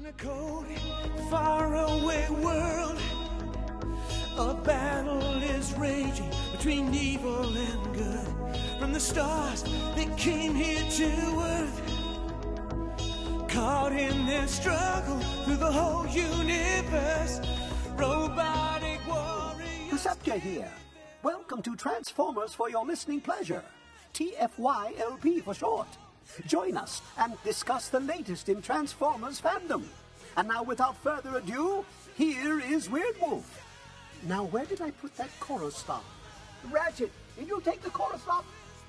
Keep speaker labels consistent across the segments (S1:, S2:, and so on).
S1: a cold, faraway world, a battle is raging between evil and good. From the stars that came here to Earth, caught in their struggle through the whole universe, robotic warriors.
S2: Perceptor here. Welcome to Transformers for your listening pleasure. TFYLP for short. Join us and discuss the latest in Transformers fandom. And now, without further ado, here is Weird Wolf. Now, where did I put that chorus stop? Ratchet, did you take the chorus stop?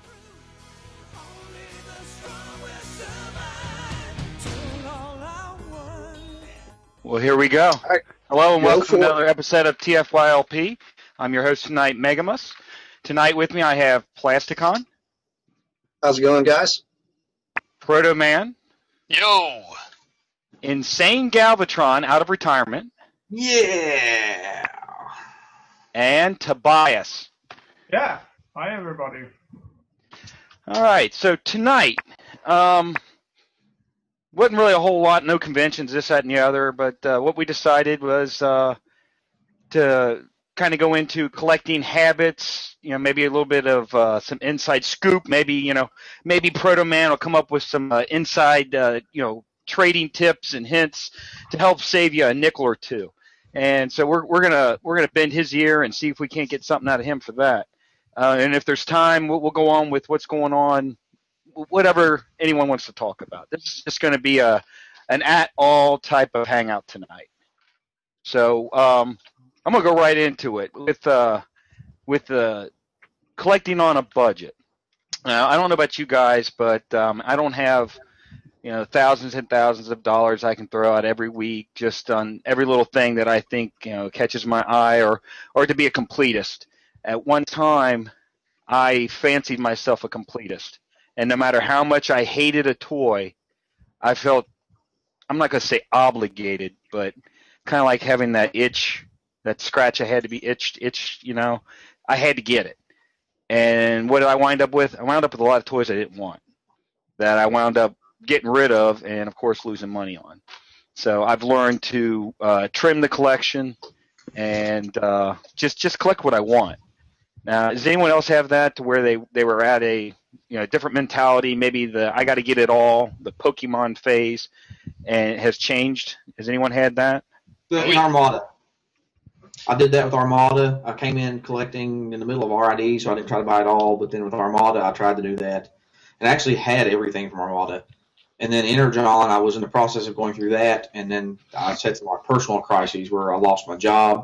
S3: Well, here we go.
S4: Right.
S3: Hello and welcome to another episode of TFYLP. I'm your host tonight, Megamus. Tonight with me I have Plasticon.
S4: How's it going, guys?
S3: Proto Man.
S5: Yo!
S3: Insane Galvatron out of retirement.
S4: Yeah!
S3: And Tobias.
S6: Yeah. Hi, everybody.
S3: All right, so tonight, wasn't really a whole lot, no conventions, this, that, and the other, but what we decided was to kind of go into collecting habits, maybe a little bit of some inside scoop, maybe Proto Man will come up with some inside, trading tips and hints to help save you a nickel or two. And so we're gonna bend his ear and see if we can't get something out of him for that. And if there's time, we'll go on with what's going on, whatever anyone wants to talk about. This is just going to be an at-all type of hangout tonight. So I'm going to go right into it with the collecting on a budget. Now, I don't know about you guys, but I don't have thousands and thousands of dollars I can throw out every week just on every little thing that I think catches my eye or to be a completist. At one time, I fancied myself a completist. And no matter how much I hated a toy, I felt, I'm not going to say obligated, but kind of like having that itch, that scratch I had to be itched, I had to get it. And what did I wind up with? I wound up with a lot of toys I didn't want that I wound up getting rid of and, of course, losing money on. So I've learned to trim the collection and just collect what I want. Now, does anyone else have that to where they were at a different mentality? Maybe I got to get it all, the Pokemon phase, and it has changed. Has anyone had that?
S4: In Armada. I did that with Armada. I came in collecting in the middle of RID, so I didn't try to buy it all. But then with Armada, I tried to do that, and I actually had everything from Armada. And then Energon, I was in the process of going through that, and then I had some personal crises where I lost my job.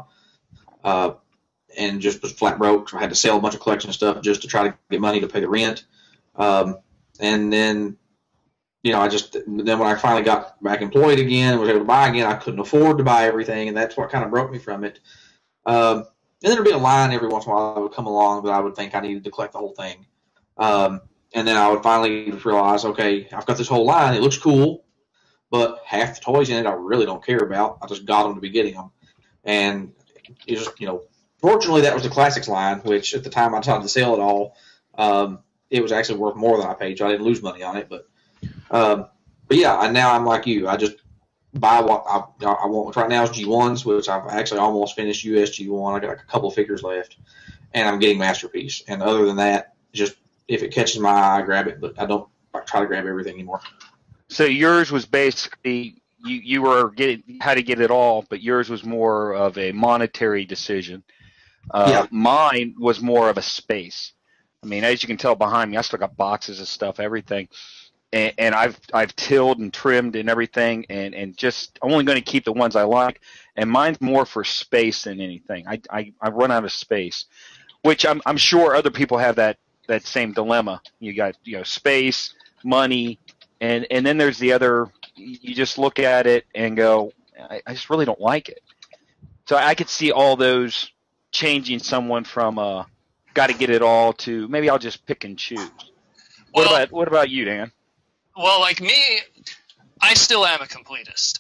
S4: And just was flat broke, so I had to sell a bunch of collection stuff just to try to get money to pay the rent. And then, then when I finally got back employed again and was able to buy again, I couldn't afford to buy everything, and that's what kind of broke me from it. And then there'd be a line every once in a while that would come along that I would think I needed to collect the whole thing. And then I would finally realize, okay, I've got this whole line. It looks cool, but half the toys in it I really don't care about. I just got them to be getting them. And it just, fortunately, that was the Classics line, which at the time I decided to sell it all. It was actually worth more than I paid, so I didn't lose money on it. But yeah, and now I'm like you. I just buy what I want. Right now is G1s, which I've actually almost finished US G1. I got like a couple of figures left, and I'm getting Masterpiece. And other than that, just if it catches my eye, I grab it. But I don't try to grab everything anymore.
S3: So yours was basically you were how to get it all, but yours was more of a monetary decision.
S4: Yeah.
S3: Mine was more of a space. I mean, as you can tell behind me, I still got boxes of stuff, everything, and I've tilled and trimmed and everything, and just I'm only going to keep the ones I like. And mine's more for space than anything. I run out of space, which I'm sure other people have that same dilemma. You got space, money, and then there's the other. You just look at it and go, I just really don't like it. So I could see all those changing someone from got to get it all to maybe I'll just pick and choose. What about you, Dan?
S5: Well, like me, I still am a completist.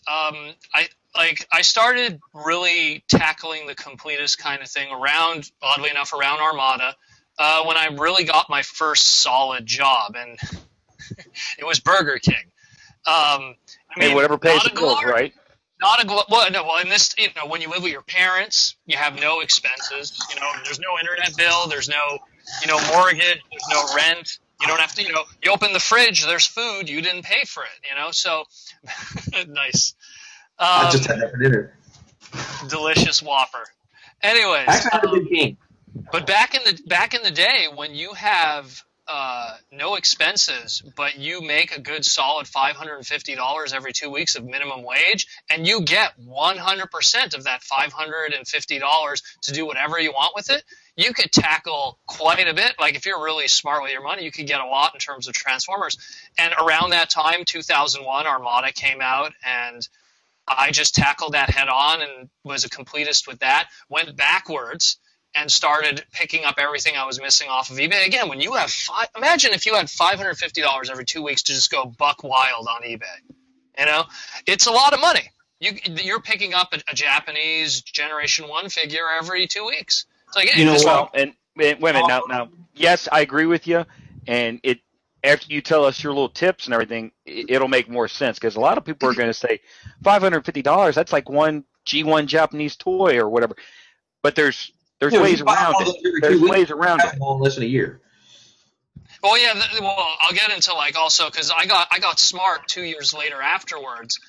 S5: I started really tackling the completist kind of thing oddly enough, around Armada when I really got my first solid job, and it was Burger King.
S3: Whatever pays the bills, right?
S5: Not a well, no. Well, in this, when you live with your parents, you have no expenses. There's no internet bill. There's no, mortgage. There's no rent. You don't have to. You open the fridge. There's food. You didn't pay for it. So nice.
S4: I just had that for dinner.
S5: Delicious Whopper. Anyways,
S4: Actually, I had a Big King.
S5: But back in the day, when you have no expenses, but you make a good solid $550 every 2 weeks of minimum wage, and you get 100% of that $550 to do whatever you want with it, you could tackle quite a bit. Like if you're really smart with your money, you could get a lot in terms of Transformers. And around that time, 2001, Armada came out, and I just tackled that head on and was a completist with that. Went backwards and started picking up everything I was missing off of eBay. Again, when you have imagine if you had $550 every 2 weeks to just go buck wild on eBay. It's a lot of money. You're picking up a Japanese Generation 1 figure every 2 weeks. It's like, hey,
S3: and wait a minute now. Yes, I agree with you, and after you tell us your little tips and everything, it'll make more sense, because a lot of people are going to say $550. That's like one G1 Japanese toy or whatever. But there's ways around it. There's ways around it.
S4: Less than a year.
S5: Well, yeah. I'll get into also because I got smart 2 years later afterwards.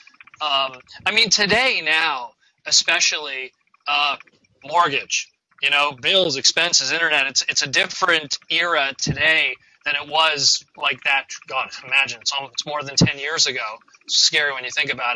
S5: Today now, especially mortgage, bills, expenses, internet. It's a different era today than it was like that. God, imagine it's more than 10 years ago. It's scary when you think about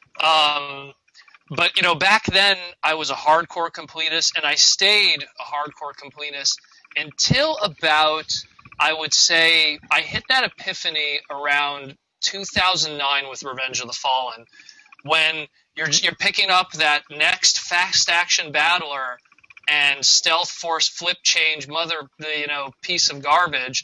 S5: it. But back then I was a hardcore completist, and I stayed a hardcore completist until about, I would say, I hit that epiphany around 2009 with Revenge of the Fallen, when you're picking up that next fast action battler and stealth force flip change piece of garbage,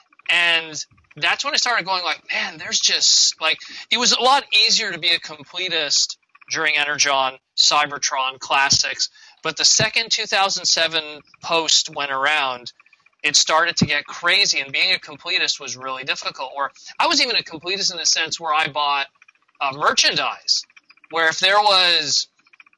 S5: and that's when I started going like, man, there's just like, it was a lot easier to be a completist during Energon, Cybertron, Classics. But the second 2007 post went around, it started to get crazy, and being a completist was really difficult. Or I was even a completist in the sense where I bought merchandise, where if there was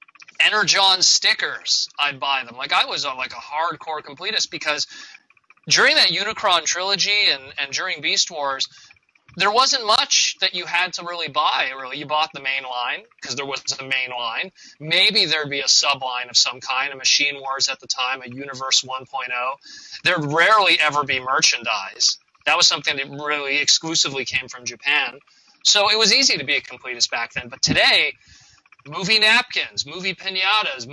S5: Energon stickers, I'd buy them. Like I was a hardcore completist, because during that Unicron trilogy and during Beast Wars, there wasn't much that you had to really buy. Really, you bought the main line because there was a main line. Maybe there'd be a subline of some kind, a Machine Wars at the time, a Universe 1.0. There'd rarely ever be merchandise. That was something that really exclusively came from Japan. So it was easy to be a completist back then. But today, movie napkins, movie pinatas,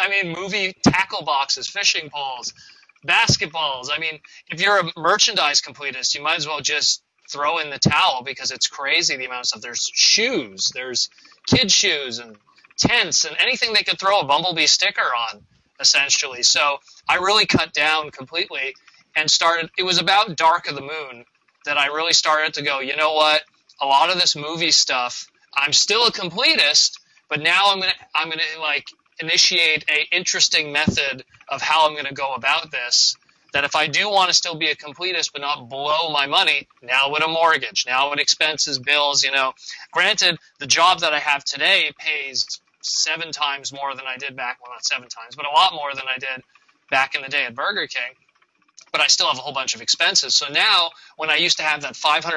S5: movie tackle boxes, fishing poles, basketballs. If you're a merchandise completist, you might as well just throw in the towel, because it's crazy the amount of stuff. There's shoes, there's kid shoes and tents and anything they could throw a Bumblebee sticker on, essentially. So I really cut down completely and started. It was about Dark of the Moon that I really started to go, you know what? A lot of this movie stuff, I'm still a completist, but now I'm gonna initiate a interesting method of how I'm gonna go about this. That if I do want to still be a completist but not blow my money, now with a mortgage, now with expenses, bills, Granted, the job that I have today pays 7 times more than I did back, well, not 7 times, but a lot more than I did back in the day at Burger King. But I still have a whole bunch of expenses. So now, when I used to have that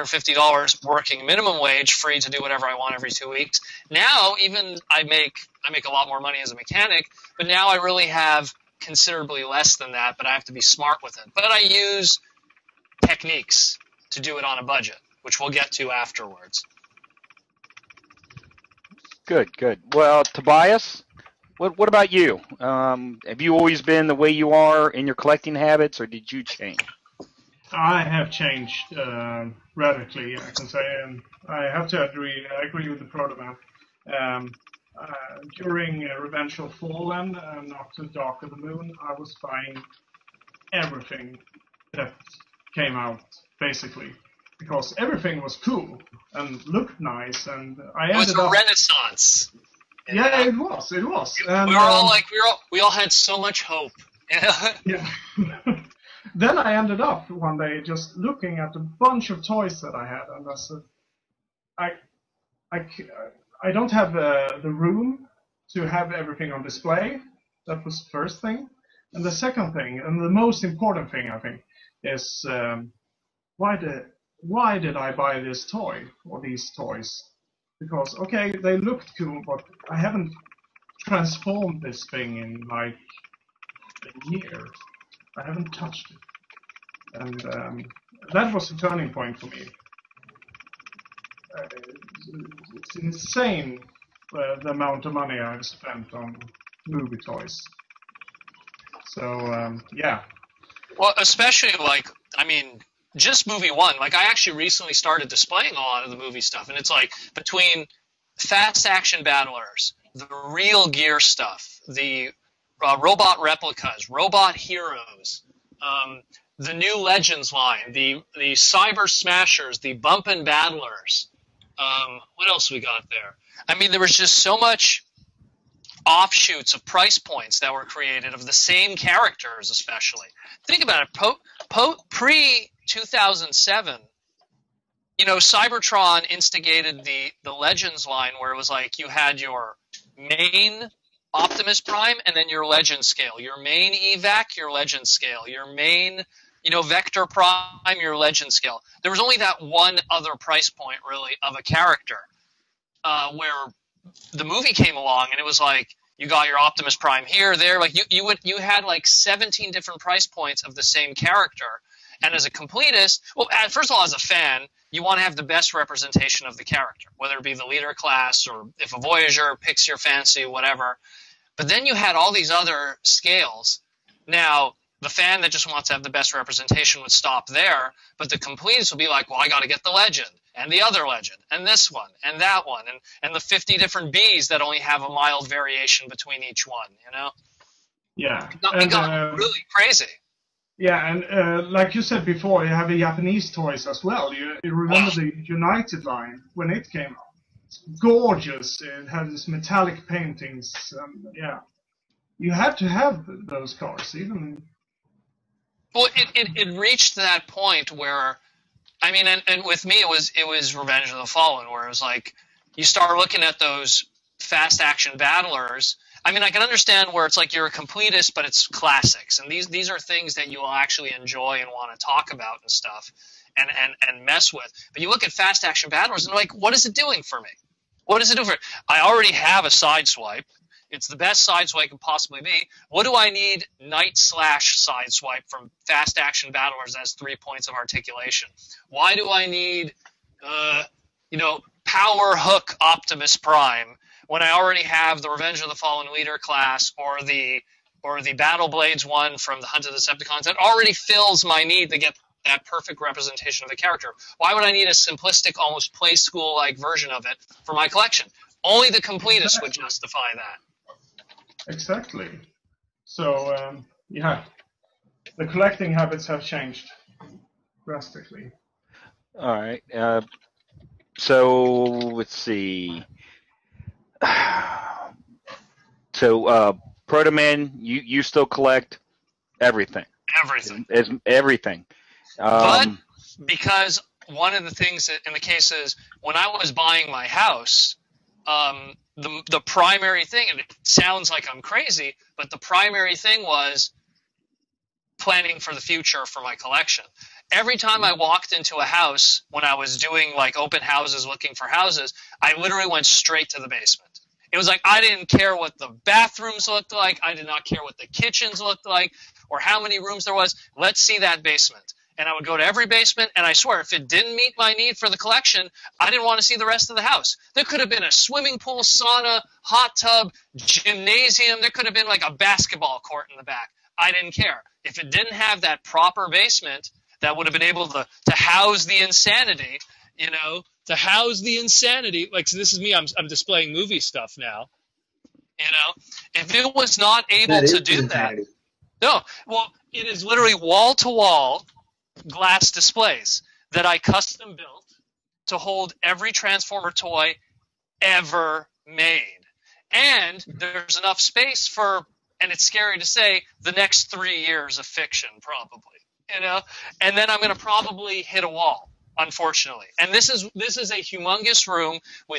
S5: $550 working minimum wage, free to do whatever I want every 2 weeks, now even I make a lot more money as a mechanic, but now I really have considerably less than that, but I have to be smart with it. But I use techniques to do it on a budget, which we'll get to afterwards.
S3: Good. Well, Tobias, what about you? Have you always been the way you are in your collecting habits, or did you change?
S6: I have changed radically, I can say, and I have to agree. I agree with the Protoman. During Revenge of Fallen and after Dark of the Moon, I was buying everything that came out, basically, because everything was cool and looked nice, and I ended up...
S5: It was a renaissance.
S6: Yeah, it was. And,
S5: we all had so much hope.
S6: Yeah. Then I ended up one day just looking at a bunch of toys that I had, and I said, I don't have the room to have everything on display. That was the first thing. And the second thing, and the most important thing, I think, is why did I buy this toy or these toys? Because, okay, they looked cool, but I haven't transformed this thing in like a year. I haven't touched it. And that was a turning point for me. It's insane the amount of money I've spent on movie toys. So, yeah.
S5: Well, especially just movie one. Like, I actually recently started displaying a lot of the movie stuff, and it's like between fast action battlers, the real gear stuff, the robot replicas, robot heroes, the new Legends line, the Cyber Smashers, the Bumpin' Battlers. What else we got there? I mean, there was just so much offshoots of price points that were created of the same characters, especially. Think about it. Pre-2007, Cybertron instigated the Legends line where it was like you had your main Optimus Prime and then your Legend scale. Your main evac, your Legend scale. Your main, Vector Prime, your Legend scale. There was only that one other price point, really, of a character where the movie came along and it was like you got your Optimus Prime here, there. Like you had like 17 different price points of the same character. And as a completist, well, first of all, as a fan, you want to have the best representation of the character, whether it be the leader class or if a Voyager picks your fancy, whatever. But then you had all these other scales. Now, the fan that just wants to have the best representation would stop there, but the completist would be like, well, I got to get the Legend, and the other Legend, and this one, and that one, and the 50 different Bs that only have a mild variation between each one,
S6: Yeah.
S5: It got really crazy.
S6: Yeah, and like you said before, you have the Japanese toys as well. You remember the United line when it came out? It's gorgeous. It had these metallic paintings. Yeah, you had to have those cars, even.
S5: Well, it reached that point where, I mean, and with me it was Revenge of the Fallen, where it was like you start looking at those fast action battlers. I mean, I can understand where it's like you're a completist, but it's classics, and these are things that you will actually enjoy and want to talk about and stuff, and mess with. But you look at fast action battlers and like, what is it doing for me? What does it do for me? I already have a sideswipe. It's the best sideswipe it can possibly be. What do I need Knight/sideswipe from fast action battlers as 3 points of articulation? Why do I need, power hook Optimus Prime when I already have the Revenge of the Fallen leader class or the Battle Blades one from the Hunt of the Decepticons that already fills my need to get that perfect representation of the character? Why would I need a simplistic, almost play school-like version of it for my collection? Only the completist would justify that.
S6: Exactly. So, yeah, the collecting habits have changed drastically.
S3: All right. So let's see. So, Proto Man, you still collect everything. Everything.
S5: But because one of the things that in the case is when I was buying my house, the primary thing, and it sounds like I'm crazy, but the primary thing was planning for the future for my collection. Every time I walked into a house when I was doing like open houses looking for houses, I literally went straight to the basement. It was like I didn't care what the bathrooms looked like. I did not care what the kitchens looked like or how many rooms there was. Let's see that basement. And I would go to every basement, and I swear, if it didn't meet my need for the collection, I didn't want to see the rest of the house. There could have been a swimming pool, sauna, hot tub, gymnasium. There could have been like a basketball court in the back. I didn't care. If it didn't have that proper basement that would have been able to house the insanity, to house the insanity. Like, so this is me. I'm displaying movie stuff now. If it was not able to do that. No, well, it is literally wall-to-wall glass displays that I custom built to hold every Transformer toy ever made. And there's enough space for, and it's scary to say, the next 3 years of fiction, probably. And then I'm going to probably hit a wall, unfortunately. And this is a humongous room with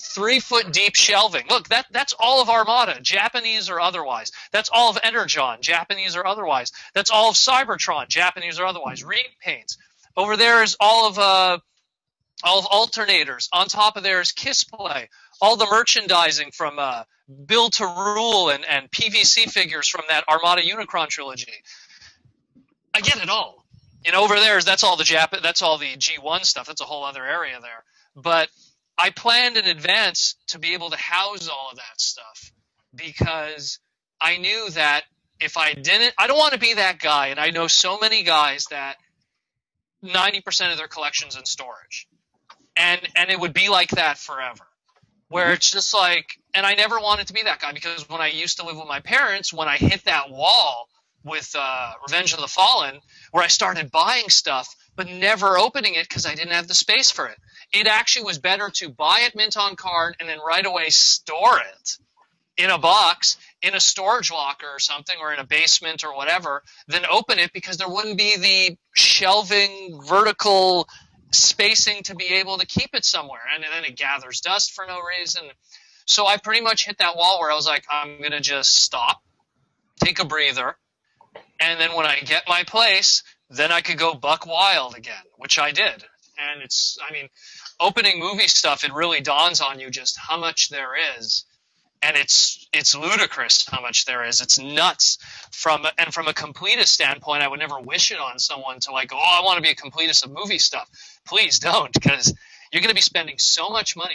S5: 3-foot deep shelving. Look, that's all of Armada, Japanese or otherwise. That's all of Energon, Japanese or otherwise. That's all of Cybertron, Japanese or otherwise. Repaints. Over there is all of alternators. On top of there is Kissplay. All the merchandising from Build to Rule and PVC figures from that Armada Unicron trilogy. I get it all. Over there, that's all the G1 stuff. That's a whole other area there. But I planned in advance to be able to house all of that stuff because I knew that if I didn't, I don't want to be that guy. And I know so many guys that 90% of their collection's in storage. And it would be like that forever. Where it's just like, and I never wanted to be that guy because when I used to live with my parents, when I hit that wall with Revenge of the Fallen, where I started buying stuff but never opening it because I didn't have the space for it. It actually was better to buy it mint on card and then right away store it in a box, in a storage locker or something, or in a basement or whatever, than open it because there wouldn't be the shelving, vertical spacing to be able to keep it somewhere. And then it gathers dust for no reason. So I pretty much hit that wall where I was like, I'm going to just stop, take a breather, and then when I get my place, then I could go buck wild again, which I did. And opening movie stuff, it really dawns on you just how much there is. And it's ludicrous how much there is. It's nuts. From a completist standpoint, I would never wish it on someone to like, I want to be a completist of movie stuff. Please don't, because you're going to be spending so much money.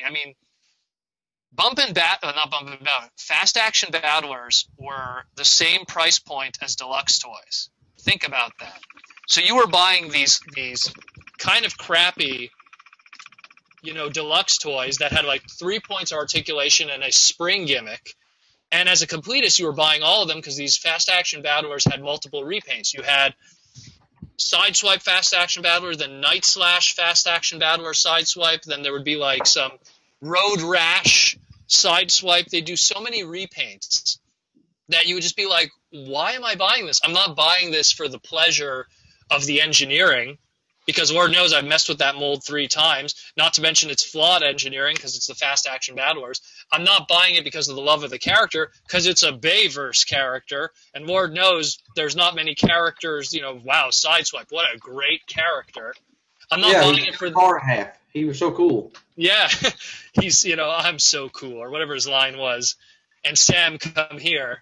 S5: Fast Action Battlers were the same price point as deluxe toys. Think about that. So you were buying these kind of crappy, deluxe toys that had like 3 points of articulation and a spring gimmick. And as a completist, you were buying all of them because these Fast Action Battlers had multiple repaints. You had Sideswipe Fast Action Battler, then Night Slash Fast Action Battler Sideswipe. Then there would be like some Road Rash Sideswipe. They do so many repaints that you would just be like, why am I buying this? I'm not buying this for the pleasure of the engineering, because Lord knows I've messed with that mold 3 times, not to mention it's flawed engineering because it's the Fast Action Battlers. I'm not buying it because of the love of the character, because it's a Bayverse character, and Lord knows there's not many characters, wow, Sideswipe, what a great character. I'm not buying it for
S4: the half. He was so cool.
S5: Yeah, he's, I'm so cool, or whatever his line was, and Sam, come here,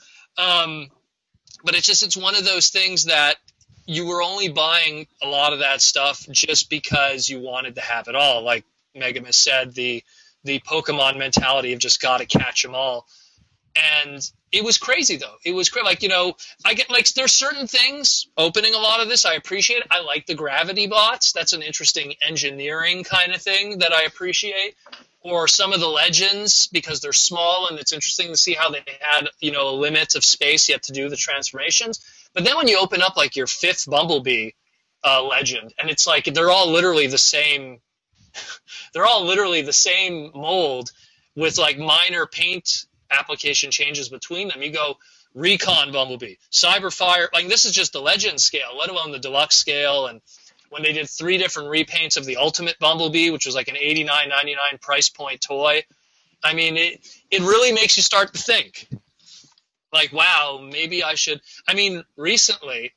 S5: But it's one of those things that you were only buying a lot of that stuff just because you wanted to have it all. Like Megamus said, the Pokemon mentality of just got to catch them all. And it was crazy, though. It was crazy. I get there's certain things opening a lot of this I appreciate. I like the gravity bots. That's an interesting engineering kind of thing that I appreciate. Or some of the legends, because they're small and it's interesting to see how they had, a limit of space yet to do the transformations. But then when you open up like your 5th Bumblebee legend, and it's like they're all literally the same. They're all literally the same mold with like minor paint application changes between them. You go Recon Bumblebee, Cyberfire. Like this is just the legend scale, let alone the deluxe scale. And when they did 3 different repaints of the Ultimate Bumblebee, which was like an $89.99 price point toy, it really makes you start to think. Like, wow, maybe I should. Recently,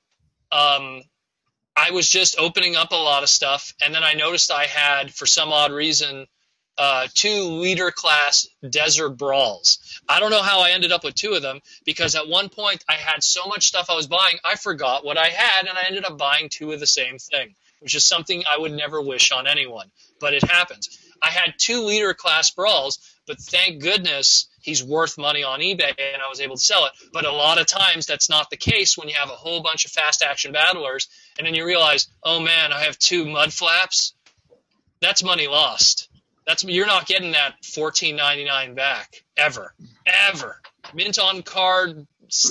S5: I was just opening up a lot of stuff, and then I noticed I had, for some odd reason, 2 leader class Desert Brawls. I don't know how I ended up with 2 of them, because at one point I had so much stuff I was buying, I forgot what I had, and I ended up buying 2 of the same thing, which is something I would never wish on anyone, but it happens. I had 2 leader class Brawls, but thank goodness he's worth money on eBay and I was able to sell it. But a lot of times that's not the case when you have a whole bunch of Fast Action Battlers and then you realize, oh man, I have 2 Mud Flaps. That's money lost. You're not getting that $14.99 back ever. Mint on card,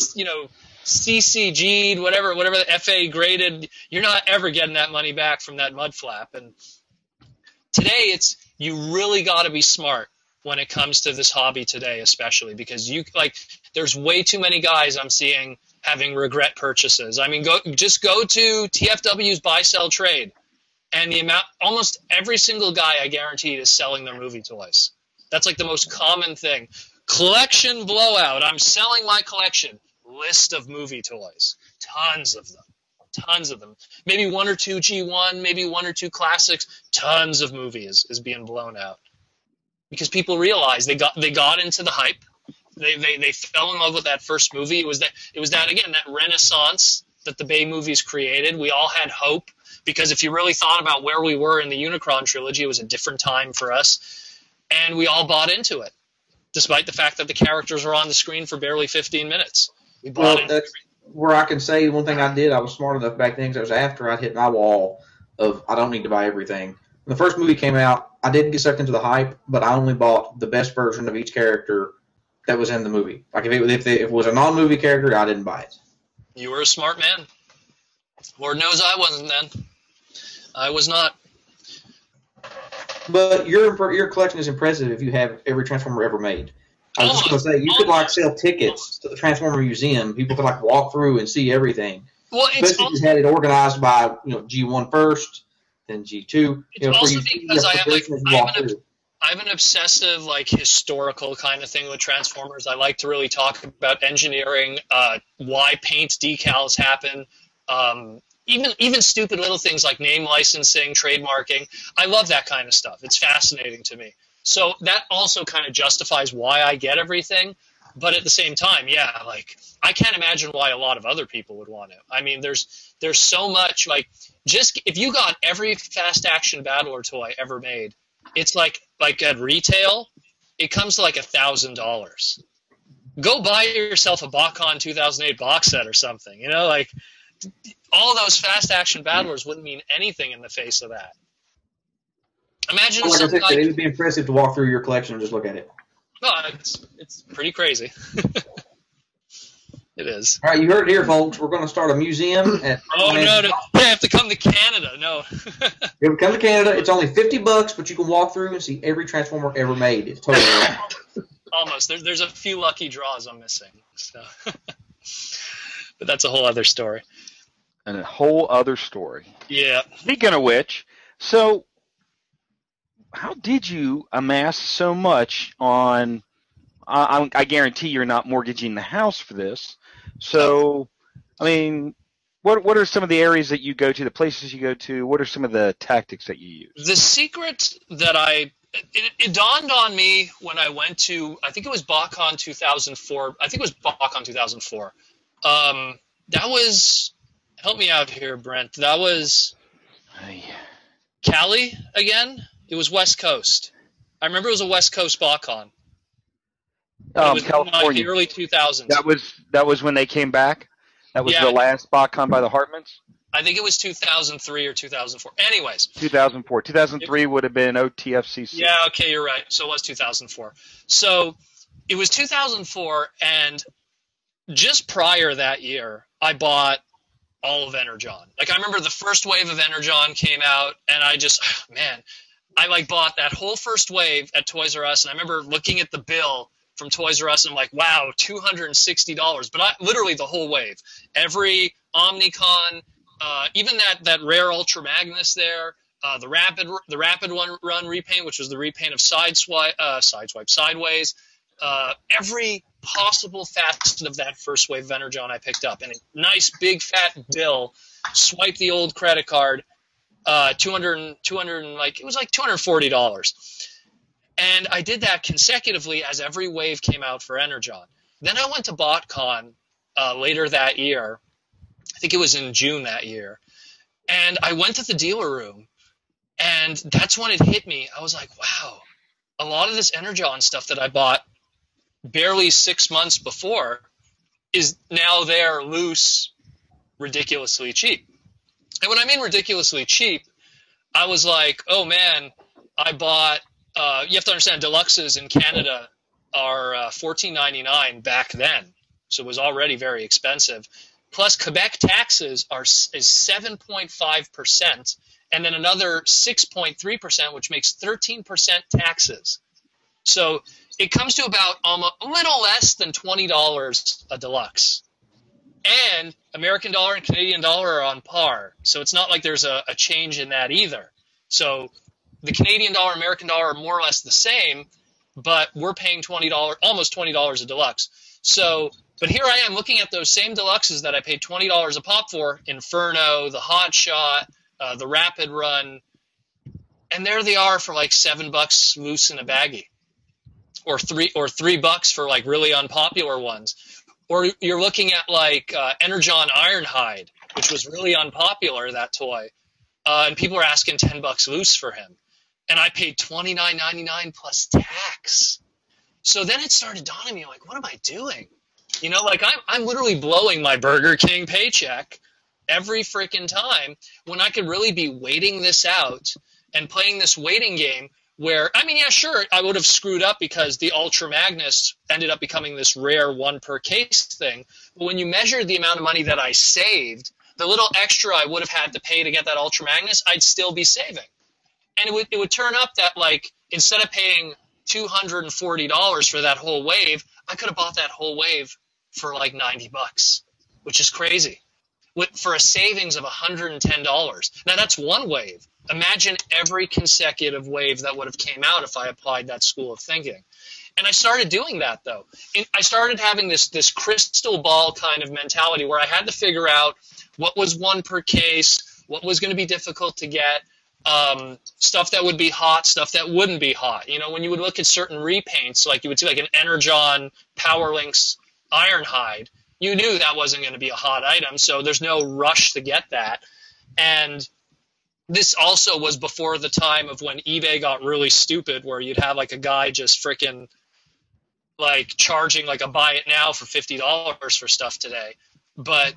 S5: CCG'd, whatever the FA graded, you're not ever getting that money back from that Mud Flap. And today you really got to be smart when it comes to this hobby today, especially because there's way too many guys I'm seeing having regret purchases. Go to TFW's buy sell trade, and the amount, almost every single guy I guaranteed is selling their movie toys. That's like the most common thing. Collection blowout. I'm selling my collection. List of movie toys. Tons of them. Tons of them. Maybe 1 or 2 G1, maybe 1 or 2 classics. Tons of movies is being blown out. Because people realize they got into the hype. They fell in love with that first movie. It was that again, that renaissance that the Bay movies created. We all had hope, because if you really thought about where we were in the Unicron trilogy, it was a different time for us, and we all bought into it, despite the fact that the characters were on the screen for barely 15 minutes. We bought into
S4: that's where I can say one thing I did. I was smart enough back then, because it was after I'd hit my wall of I don't need to buy everything. When the first movie came out, I didn't get sucked into the hype, but I only bought the best version of each character that was in the movie. Like if it was a non-movie character, I didn't buy it.
S5: You were a smart man. Lord knows I wasn't then. I was not.
S4: But your collection is impressive if you have every Transformer ever made. I was just going to say, you could like sell tickets to the Transformer Museum. People could like walk through and see everything.
S5: Well, it's
S4: especially if you had it organized by G1 first, then G2.
S5: It's also because I have an obsessive, like, historical kind of thing with Transformers. I like to really talk about engineering, why paint decals happen, even stupid little things like name licensing, trademarking. I love that kind of stuff. It's fascinating to me. So that also kind of justifies why I get everything. But at the same time, yeah, like, I can't imagine why a lot of other people would want it. I mean, there's so much, like, just if you got every fast action battler toy ever made, it's like at retail, it comes to like $1,000. Go buy yourself a BotCon 2008 box set or something. Like, all those fast action battlers wouldn't mean anything in the face of that. Imagine if something like,
S4: it would be impressive to walk through your collection and just look at it.
S5: No, it's pretty crazy. It is.
S4: All right, you heard it here, folks. We're going to start a museum at.
S5: Oh no! You have to come to Canada. No.
S4: You come to Canada. It's only $50, but you can walk through and see every Transformer ever made. It's totally
S5: almost. There's a few lucky draws I'm missing. So, but that's a whole other story.
S3: And a whole other story.
S5: Yeah.
S3: Speaking of which, so how did you amass so much on? I guarantee you're not mortgaging the house for this. So, I mean, what are some of the areas that you go to, the places you go to? What are some of the tactics that you use?
S5: The secret that it dawned on me when I went to, I think it was BotCon 2004. I think it was BotCon 2004. That was, help me out here, Brent. That was Cali again? It was West Coast. I remember it was a West Coast BotCon. It was
S3: California.
S5: In like the early 2000s.
S3: That was when they came back? That was the last BotCon by the Hartmans?
S5: I think it was 2003 or 2004. Anyways.
S3: 2004. 2003 would have been OTFCC.
S5: Yeah, okay, you're right. So it was 2004. So it was 2004, and just prior that year, I bought all of Energon. Like, I remember the first wave of Energon came out, and I just, I like bought that whole first wave at Toys R Us, and I remember looking at the bill from Toys R Us, and I'm like, wow, $260. But literally the whole wave. Every Omnicon, even that rare Ultra Magnus there, the Rapid Run repaint, which was the repaint of Sideways, every possible facet of that first wave of Energon I picked up. And a nice big fat bill, swipe the old credit card, $240. And I did that consecutively as every wave came out for Energon. Then I went to BotCon later that year. I think it was in June that year. And I went to the dealer room, and that's when it hit me. I was like, wow, a lot of this Energon stuff that I bought barely 6 months before is now there loose, ridiculously cheap. And when I mean ridiculously cheap, I was like, oh man, I bought you have to understand, deluxes in Canada are $14.99 back then, so it was already very expensive. Plus, Quebec taxes is 7.5%, and then another 6.3%, which makes 13% taxes. So it comes to about almost a little less than $20 a deluxe. And American dollar and Canadian dollar are on par, so it's not like there's a change in that either. So the Canadian dollar, American dollar are more or less the same, but we're paying $20, almost $20 a deluxe. So, but here I am looking at those same deluxes that I paid $20 a pop for, Inferno, the Hot Shot, the Rapid Run, and there they are for like $7 loose in a baggie, or $3 for like really unpopular ones. Or you're looking at like Energon Ironhide, which was really unpopular, that toy, and people are asking $10 loose for him, and I paid $29.99 plus tax. So then it started dawning on me, like, what am I doing? You know, like I'm literally blowing my Burger King paycheck every freaking time when I could really be waiting this out and playing this waiting game where, I mean, yeah, sure, I would have screwed up because the Ultra Magnus ended up becoming this rare one per case thing. But when you measure the amount of money that I saved, the little extra I would have had to pay to get that Ultra Magnus, I'd still be saving. And it would turn up that, like, instead of paying $240 for that whole wave, I could have bought that whole wave for like $90, which is crazy, for a savings of $110. Now that's one wave. Imagine every consecutive wave that would have came out if I applied that school of thinking. And I started doing that, though. I started having this crystal ball kind of mentality where I had to figure out what was one per case, what was going to be difficult to get, stuff that would be hot, stuff that wouldn't be hot. You know, when you would look at certain repaints, like you would see like an Energon Power Links Ironhide, you knew that wasn't going to be a hot item, so there's no rush to get that. And this also was before the time of when eBay got really stupid, where you'd have like a guy just freaking like charging like a buy it now for $50 for stuff today. But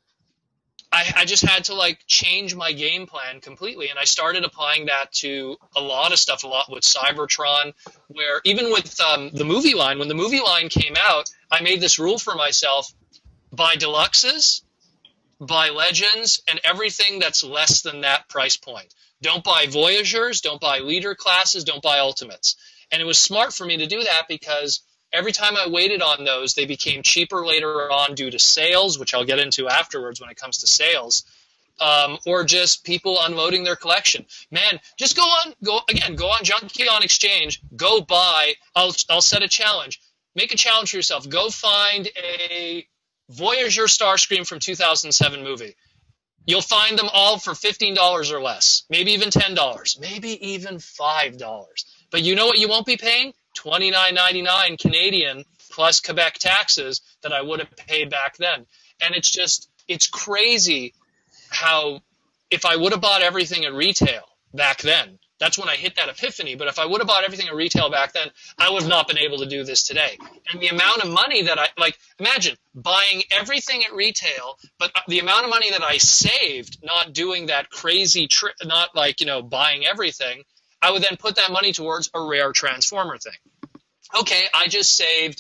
S5: I just had to like change my game plan completely, and I started applying that to a lot of stuff, a lot with Cybertron, where even with the movie line, when the movie line came out, I made this rule for myself: buy deluxes, buy legends, and everything that's less than that price point. Don't buy Voyagers, don't buy leader classes, don't buy ultimates. And it was smart for me to do that because every time I waited on those, they became cheaper later on due to sales, which I'll get into afterwards when it comes to sales, or just people unloading their collection. Man, just go on Junkie on Exchange, go buy. I'll set a challenge. Make a challenge for yourself. Go find a Voyager Starscream from 2007 movie. You'll find them all for $15 or less, maybe even $10, maybe even $5. But you know what you won't be paying? $29.99 Canadian plus Quebec taxes that I would have paid back then. And it's crazy how if I would have bought everything at retail back then, that's when I hit that epiphany. But if I would have bought everything at retail back then, I would have not been able to do this today. And the amount of money that imagine buying everything at retail, but the amount of money that I saved not doing that crazy trick, not like, buying everything, I would then put that money towards a rare Transformer thing. Okay, I just saved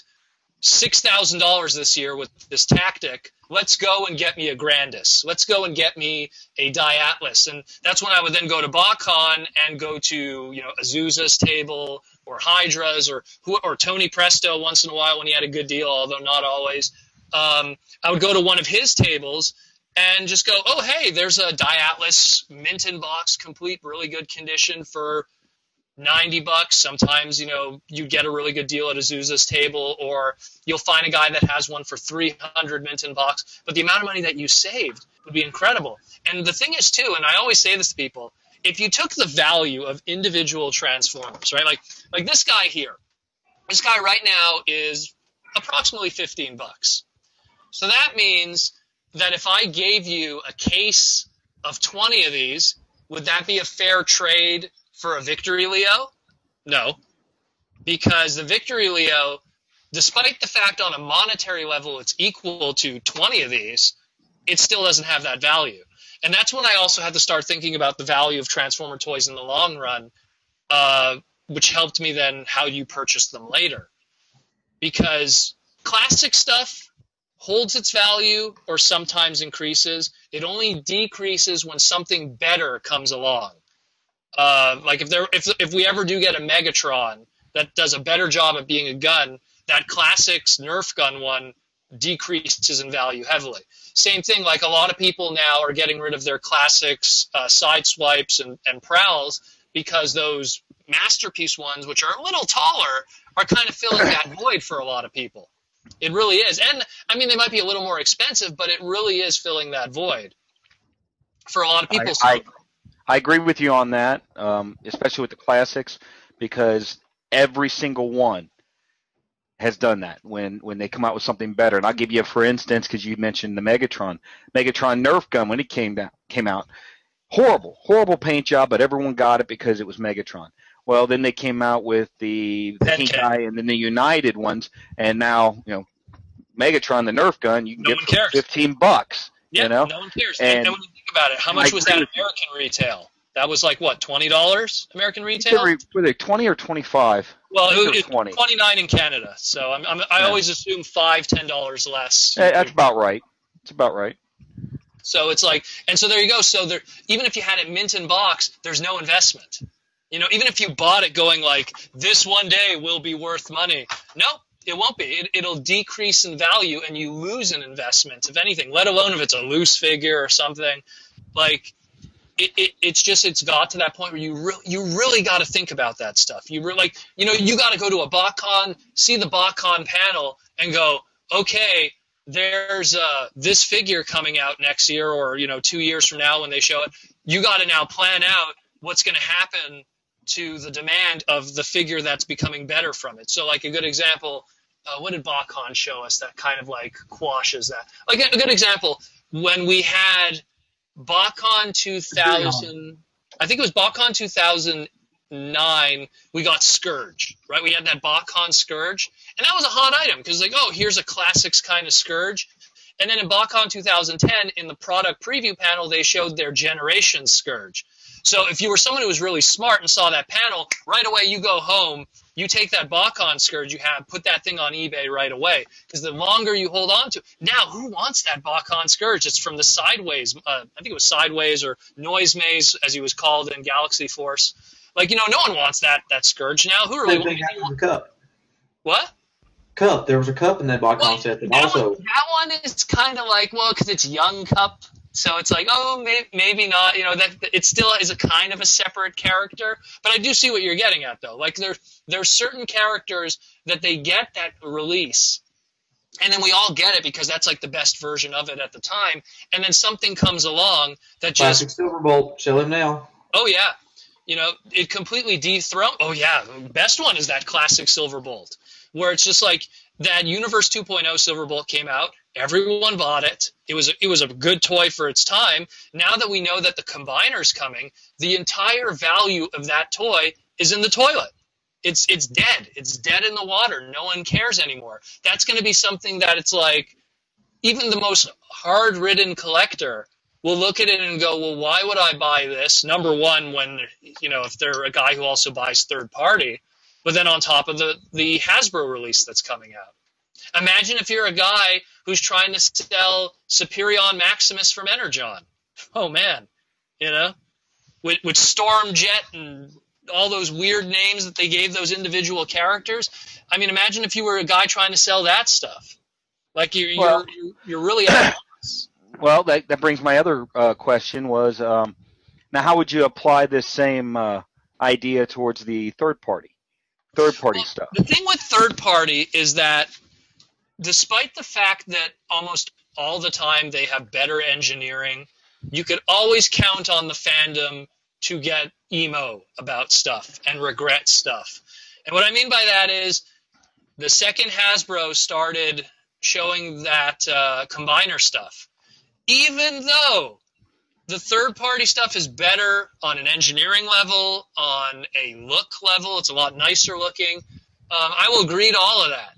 S5: $6,000 this year with this tactic. Let's go and get me a Grandis. Let's go and get me a Diatlas. And that's when I would then go to BotCon and go to, Azusa's table or Hydra's or Tony Presto once in a while when he had a good deal, although not always. I would go to one of his tables and just go, oh, hey, there's a Diatlas mint in box, complete, really good condition for $90. Sometimes, you get a really good deal at Azusa's table, or you'll find a guy that has one for $300 mint in box. But the amount of money that you saved would be incredible. And the thing is, too, and I always say this to people, if you took the value of individual Transformers, right, like this guy here, this guy right now is approximately $15. So that means that if I gave you a case of 20 of these, would that be a fair trade for a Victory Leo? No, because the Victory Leo, despite the fact on a monetary level it's equal to 20 of these, it still doesn't have that value. And that's when I also had to start thinking about the value of Transformer toys in the long run, which helped me then how you purchase them later. Because classic stuff holds its value or sometimes increases. It only decreases when something better comes along. Like if we ever do get a Megatron that does a better job at being a gun, that classics Nerf gun one decreases in value heavily. Same thing, like a lot of people now are getting rid of their classics Sideswipes and Prowls because those Masterpiece ones, which are a little taller, are kind of filling that void for a lot of people. It really is. And, I mean, they might be a little more expensive, but it really is filling that void for a lot of people.
S3: I agree with you on that, especially with the classics, because every single one has done that when they come out with something better. And I'll give you for instance, because you mentioned the Megatron Nerf gun when it came out. Horrible paint job, but everyone got it because it was Megatron. Well, then they came out with the Hinkai and then the United ones, and now, you know, Megatron, the Nerf gun, you can get for $15.
S5: Yeah,
S3: you know?
S5: No one cares. And when you think about it, how much was that American retail? That was like, what, $20 American retail?
S3: Were they 20 or 25?
S5: Well, it was 20. 29 in Canada. So I always assume $5, $10 less.
S3: That's about right. It's about right.
S5: So it's like, and so there you go. So there, even if you had it mint in box, there's no investment. You know, even if you bought it going like, this one day will be worth money. No, it won't be. It'll decrease in value and you lose an investment, if anything, let alone if it's a loose figure or something. Like, it's got to that point where you really got to think about that stuff. You really, like, you know, you got to go to a BotCon, see the BotCon panel and go, okay, there's this figure coming out next year, or, you know, 2 years from now when they show it. You got to now plan out what's going to happen to the demand of the figure that's becoming better from it. So, like, a good example, what did BotCon show us that kind of like quashes that? Like, a good example, when we had BotCon 2000, I think it was BotCon 2009, we got Scourge, right? We had that BotCon Scourge, and that was a hot item because, like, oh, here's a classics kind of Scourge. And then in BotCon 2010, in the product preview panel, they showed their Generation Scourge. So if you were someone who was really smart and saw that panel, right away you go home, you take that BotCon Scourge you have, put that thing on eBay right away. Because the longer you hold on to it, now who wants that BotCon Scourge? It's from the Sideways, I think it was Sideways or Noise Maze, as he was called in Galaxy Force. Like, you know, no one wants that Scourge now. Who really wants
S4: the cup?
S5: What?
S4: Cup. There was a cup in that BotCon set. That
S5: one is kind of like, well, because it's Young Cup. So it's like, oh, maybe not. You know, that it still is a kind of a separate character. But I do see what you're getting at, though. Like, there's certain characters that they get that release, and then we all get it because that's like the best version of it at the time. And then something comes along that
S4: Classic Silverbolt. Sell him now.
S5: Oh yeah, you know, it completely dethroned. Oh yeah, the best one is that Classic Silverbolt, where it's just like that Universe 2.0 Silverbolt came out. Everyone bought it. It was a good toy for its time. Now that we know that the Combiner's coming, the entire value of that toy is in the toilet. It's dead. It's dead in the water. No one cares anymore. That's going to be something that it's like, even the most hard-ridden collector will look at it and go, well, why would I buy this? Number one, when, you know, if they're a guy who also buys third party, but then on top of the Hasbro release that's coming out. Imagine if you're a guy who's trying to sell Superion Maximus from Energon. Oh, man. You know? With Stormjet and all those weird names that they gave those individual characters. I mean, imagine if you were a guy trying to sell that stuff. Like, you're really out of this.
S3: Well, that brings my other question was, now how would you apply this same idea towards the third-party stuff?
S5: The thing with third-party is that despite the fact that almost all the time they have better engineering, you could always count on the fandom to get emo about stuff and regret stuff. And what I mean by that is the second Hasbro started showing that Combiner stuff, even though the third-party stuff is better on an engineering level, on a look level, it's a lot nicer looking, I will agree to all of that.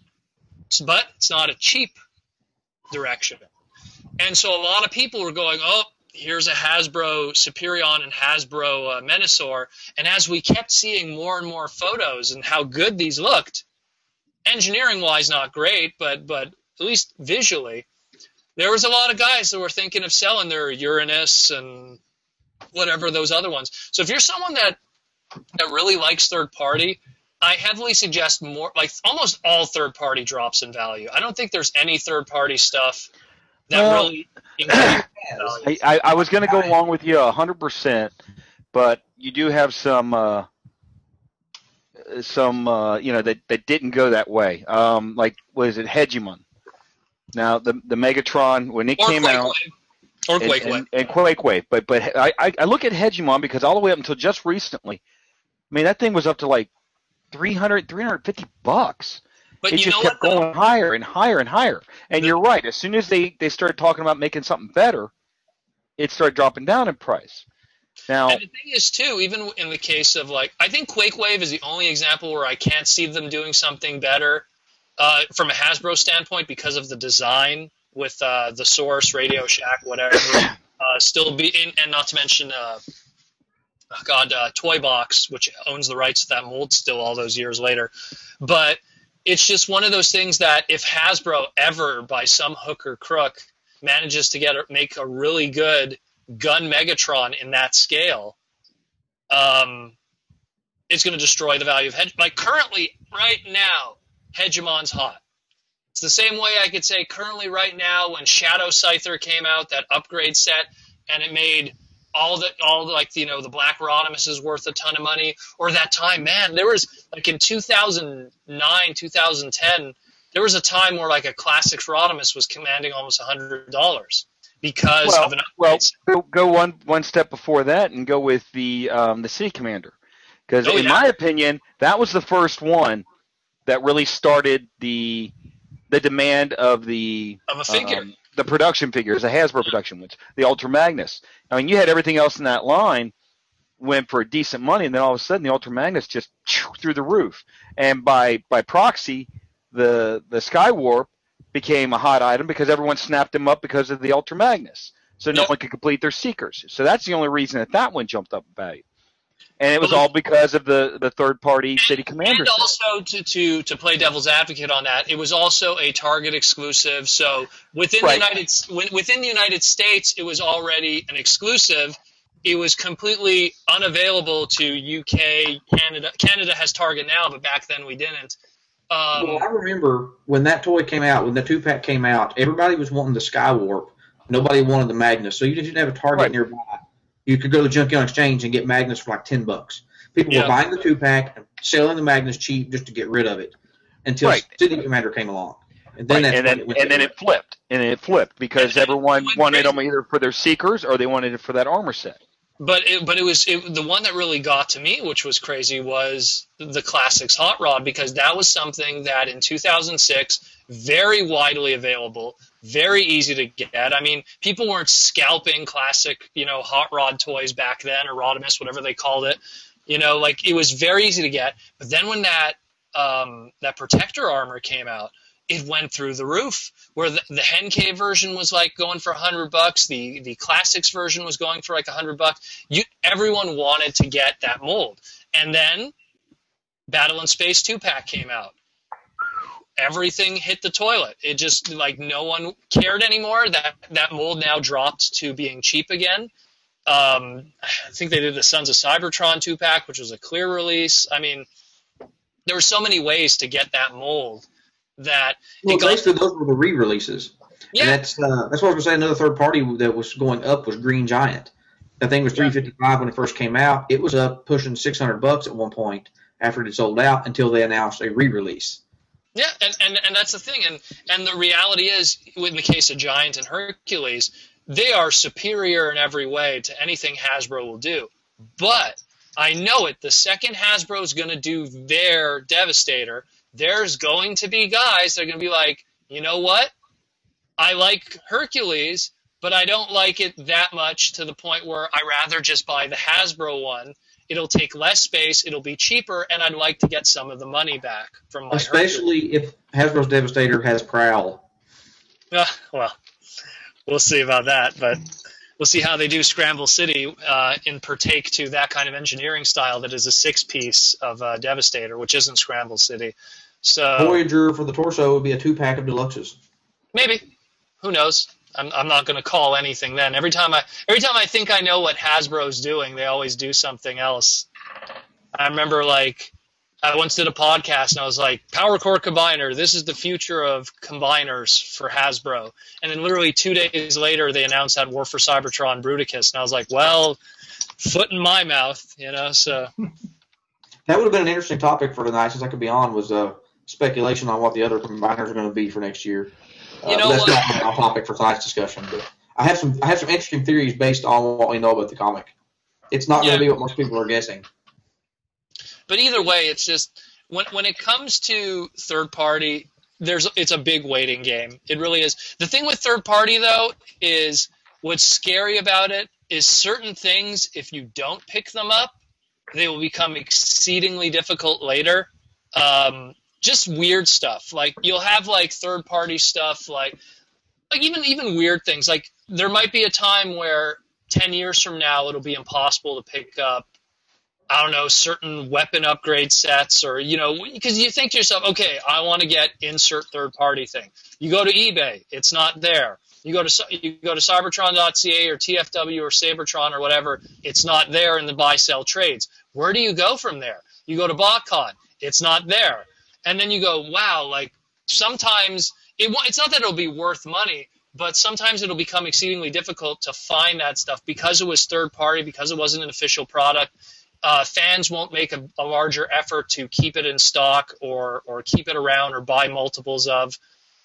S5: But it's not a cheap direction. And so a lot of people were going, oh, here's a Hasbro Superion and Hasbro Menasor. And as we kept seeing more and more photos and how good these looked, engineering-wise not great, but at least visually, there was a lot of guys that were thinking of selling their Uranus and whatever those other ones. So if you're someone that really likes third-party, I heavily suggest more, like almost all third-party drops in value. I don't think there's any third-party stuff that really increases value.
S3: I was going to go along with you 100%, but you do have some that didn't go that way. Like, was it Hegemon? Now the Megatron when it came out,
S5: or Quake Wave,
S3: and Quake Wave, but I look at Hegemon because all the way up until just recently, I mean that thing was up to like $350.
S5: But
S3: it just kept going higher and higher and higher. And you're right. As soon as they started talking about making something better, it started dropping down in price. Now,
S5: and the thing is, too, even in the case of, like, I think Quake Wave is the only example where I can't see them doing something better from a Hasbro standpoint because of the design with the Source, Radio Shack, whatever. Still be, and not to mention, Toy Box, which owns the rights to that mold still all those years later. But it's just one of those things that if Hasbro ever, by some hook or crook, manages to make a really good gun Megatron in that scale, it's going to destroy the value of Hegemon. Like currently, right now, Hegemon's hot. It's the same way I could say currently right now when Shadow Scyther came out, that upgrade set, and it made the Black Rodimus is worth a ton of money. Or that time, man, there was like in 2009, 2010, there was a time where like a Classics Rodimus was commanding almost $100 because of an upgrade set.
S3: Go one step before that and go with the City Commander, because in my opinion, that was the first one that really started the demand of a figure. The production figures, the Hasbro production ones, the Ultra Magnus. I mean, you had everything else in that line went for decent money, and then all of a sudden the Ultra Magnus just through the roof. And by proxy, the Skywarp became a hot item because everyone snapped them up because of the Ultra Magnus. So no one could complete their Seekers. So that's the only reason that one jumped up in value. And it was all because of the third-party City Commander.
S5: And also, to play devil's advocate on that, it was also a Target exclusive. So within the United States, it was already an exclusive. It was completely unavailable to UK, Canada. Canada has Target now, but back then we didn't.
S4: Well, I remember when that toy came out, when the 2-pack came out, everybody was wanting the Skywarp. Nobody wanted the Magnus. So you didn't have a Target nearby. You could go to Junkyard Exchange and get Magnus for like $10. People were buying the 2-pack and selling the Magnus cheap just to get rid of it until City Commander came along. And then
S3: it flipped. And it flipped because everyone wanted them either for their Seekers or they wanted it for that armor set.
S5: But it was the one that really got to me, which was crazy, was the Classics Hot Rod, because that was something that in 2006, very widely available, very easy to get. I mean, people weren't scalping classic, Hot Rod toys back then, or Rodimus, whatever they called it. Like it was very easy to get. But then when that Protector armor came out, it went through the roof. Where the Henkei version was like going for $100, the Classics version was going for like $100. Everyone wanted to get that mold. And then Battle in Space 2-pack came out. Everything hit the toilet. It just like no one cared anymore. That mold now dropped to being cheap again. I think they did the Sons of Cybertron 2-pack, which was a clear release. I mean, there were so many ways to get that mold that.
S4: Well, basically those were the re-releases. Yeah, and that's what I was going to say. Another third party that was going up was Green Giant. That thing was $355 when it first came out. It was up pushing $600 at one point after it had sold out until they announced a re-release.
S5: Yeah, and that's the thing, and the reality is, in the case of Giant and Hercules, they are superior in every way to anything Hasbro will do. But I know it. The second Hasbro is going to do their Devastator, there's going to be guys that are going to be like, you know what? I like Hercules, but I don't like it that much to the point where I rather just buy the Hasbro one. It'll take less space, it'll be cheaper, and I'd like to get some of the money back from my
S4: Especially Hercules. If Hasbro's Devastator has Prowl.
S5: Well, we'll see about that, but we'll see how they do Scramble City and partake to that kind of engineering style that is a 6-piece of Devastator, which isn't Scramble City. So
S4: Voyager for the torso would be a 2-pack of deluxes.
S5: Maybe. Who knows? I'm not going to call anything then. Every time I think I know what Hasbro's doing, they always do something else. I remember, like, I once did a podcast, and I was like, Power Core Combiner, this is the future of combiners for Hasbro. And then literally 2 days later, they announced that War for Cybertron Bruticus, and I was like, well, foot in my mouth, so.
S4: That would have been an interesting topic for tonight, since I could be on, was speculation on what the other combiners are going to be for next year.
S5: You know
S4: that's
S5: what?
S4: not on topic for tonight's discussion. But I have some interesting theories based on what we know about the comic. It's not going to be what most people are guessing.
S5: But either way, it's just when it comes to third party, it's a big waiting game. It really is. The thing with third party though is what's scary about it is certain things, if you don't pick them up, they will become exceedingly difficult later. Just weird stuff. Like you'll have like third party stuff like even weird things. Like there might be a time where 10 years from now it'll be impossible to pick up, I don't know, certain weapon upgrade sets, or, you know, because you think to yourself, okay, I want to get insert third party thing. You go to eBay, it's not there. You go to Cybertron.ca or TFW or Sabertron or whatever, it's not there in the buy sell trades. Where do you go from there? You go to BotCon, it's not there. And then you go, wow, like sometimes it's not that it'll be worth money, but sometimes it'll become exceedingly difficult to find that stuff because it was third party, because it wasn't an official product. Fans won't make a larger effort to keep it in stock or keep it around or buy multiples of.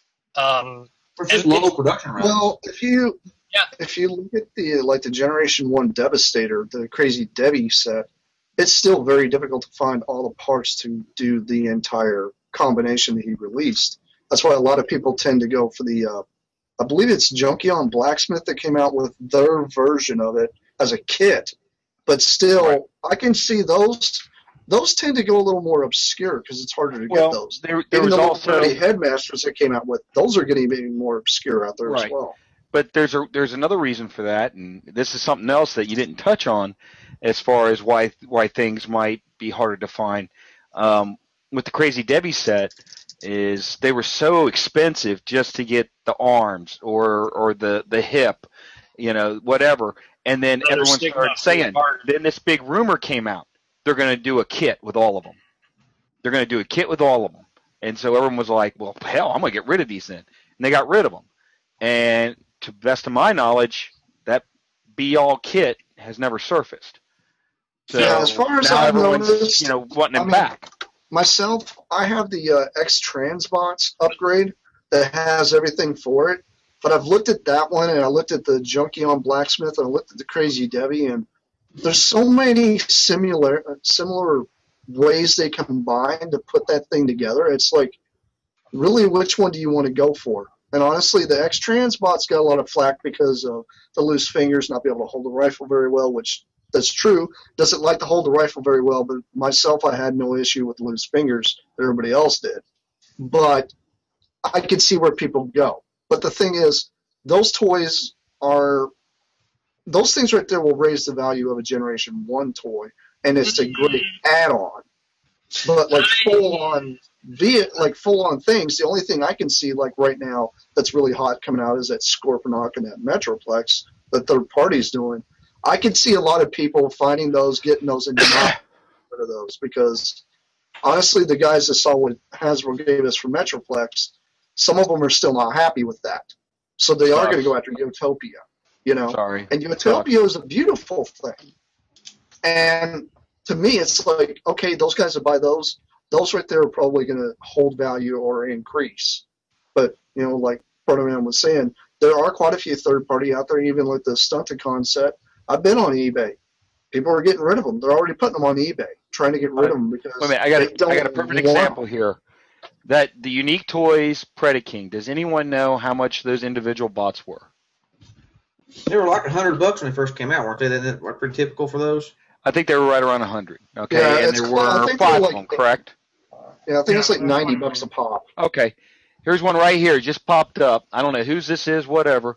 S4: Or just local production runs.
S7: Well, if you look at the Generation 1 Devastator, the Crazy Debbie set, it's still very difficult to find all the parts to do the entire combination that he released. That's why a lot of people tend to go for the, I believe it's Junkion Blacksmith that came out with their version of it as a kit. But still, I can see those tend to go a little more obscure because it's harder to get those.
S3: There
S7: Even
S3: was
S7: the
S3: also
S7: Headmasters that came out with, those are getting maybe more obscure out there as well.
S3: But there's another reason for that, and this is something else that you didn't touch on as far as why things might be harder to find. With the Crazy Debbie set, is they were so expensive just to get the arms or the hip, you know, whatever. And then everyone started saying, then this big rumor came out, they're going to do a kit with all of them. They're going to do a kit with all of them. And so everyone was like, well, hell, I'm going to get rid of these then. And they got rid of them. And to the best of my knowledge, that be-all kit has never surfaced. So
S7: yeah, as far as
S3: now
S7: I've
S3: everyone's,
S7: noticed,
S3: you know, wanting them back.
S7: Myself, I have the X-Transbots upgrade that has everything for it. But I've looked at that one, and I looked at the Junkion Blacksmith, and I looked at the Crazy Debbie, and there's so many similar ways they combine to put that thing together. It's like, really, which one do you want to go for? And honestly, the X-Transbot's got a lot of flack because of the loose fingers, not be able to hold the rifle very well, which that's true. Doesn't like to hold the rifle very well, but myself, I had no issue with loose fingers. Everybody else did. But I could see where people go. But the thing is, those things right there will raise the value of a Generation 1 toy, and it's a great add-on. But like full-on things, the only thing I can see like right now that's really hot coming out is that Scorponok and that Metroplex that third party's doing. I can see a lot of people finding those, getting those, and not rid of those because honestly, the guys that saw what Hasbro gave us for Metroplex, some of them are still not happy with that. So they are going to go after Utopia, you know.
S3: Sorry.
S7: And Utopia is a beautiful thing. And to me, it's like, okay, those guys that buy those right there are probably going to hold value or increase. But, you know, like Protoman was saying, there are quite a few third-party out there, even with the Stunticon set. I've been on eBay. People are getting rid of them. They're already putting them on eBay, trying to get rid of them because
S3: wait a minute, I got a perfect example here. That the Unique Toys Predaking, does anyone know how much those individual bots were?
S4: They were like $100 when they first came out, weren't they? That were pretty typical for those.
S3: I think they were right around 100. Okay,
S7: yeah,
S3: and there were 5 of them, correct?
S7: Yeah, I think it's like $90 a pop.
S3: Okay, here's one right here. It just popped up. I don't know whose this is. Whatever.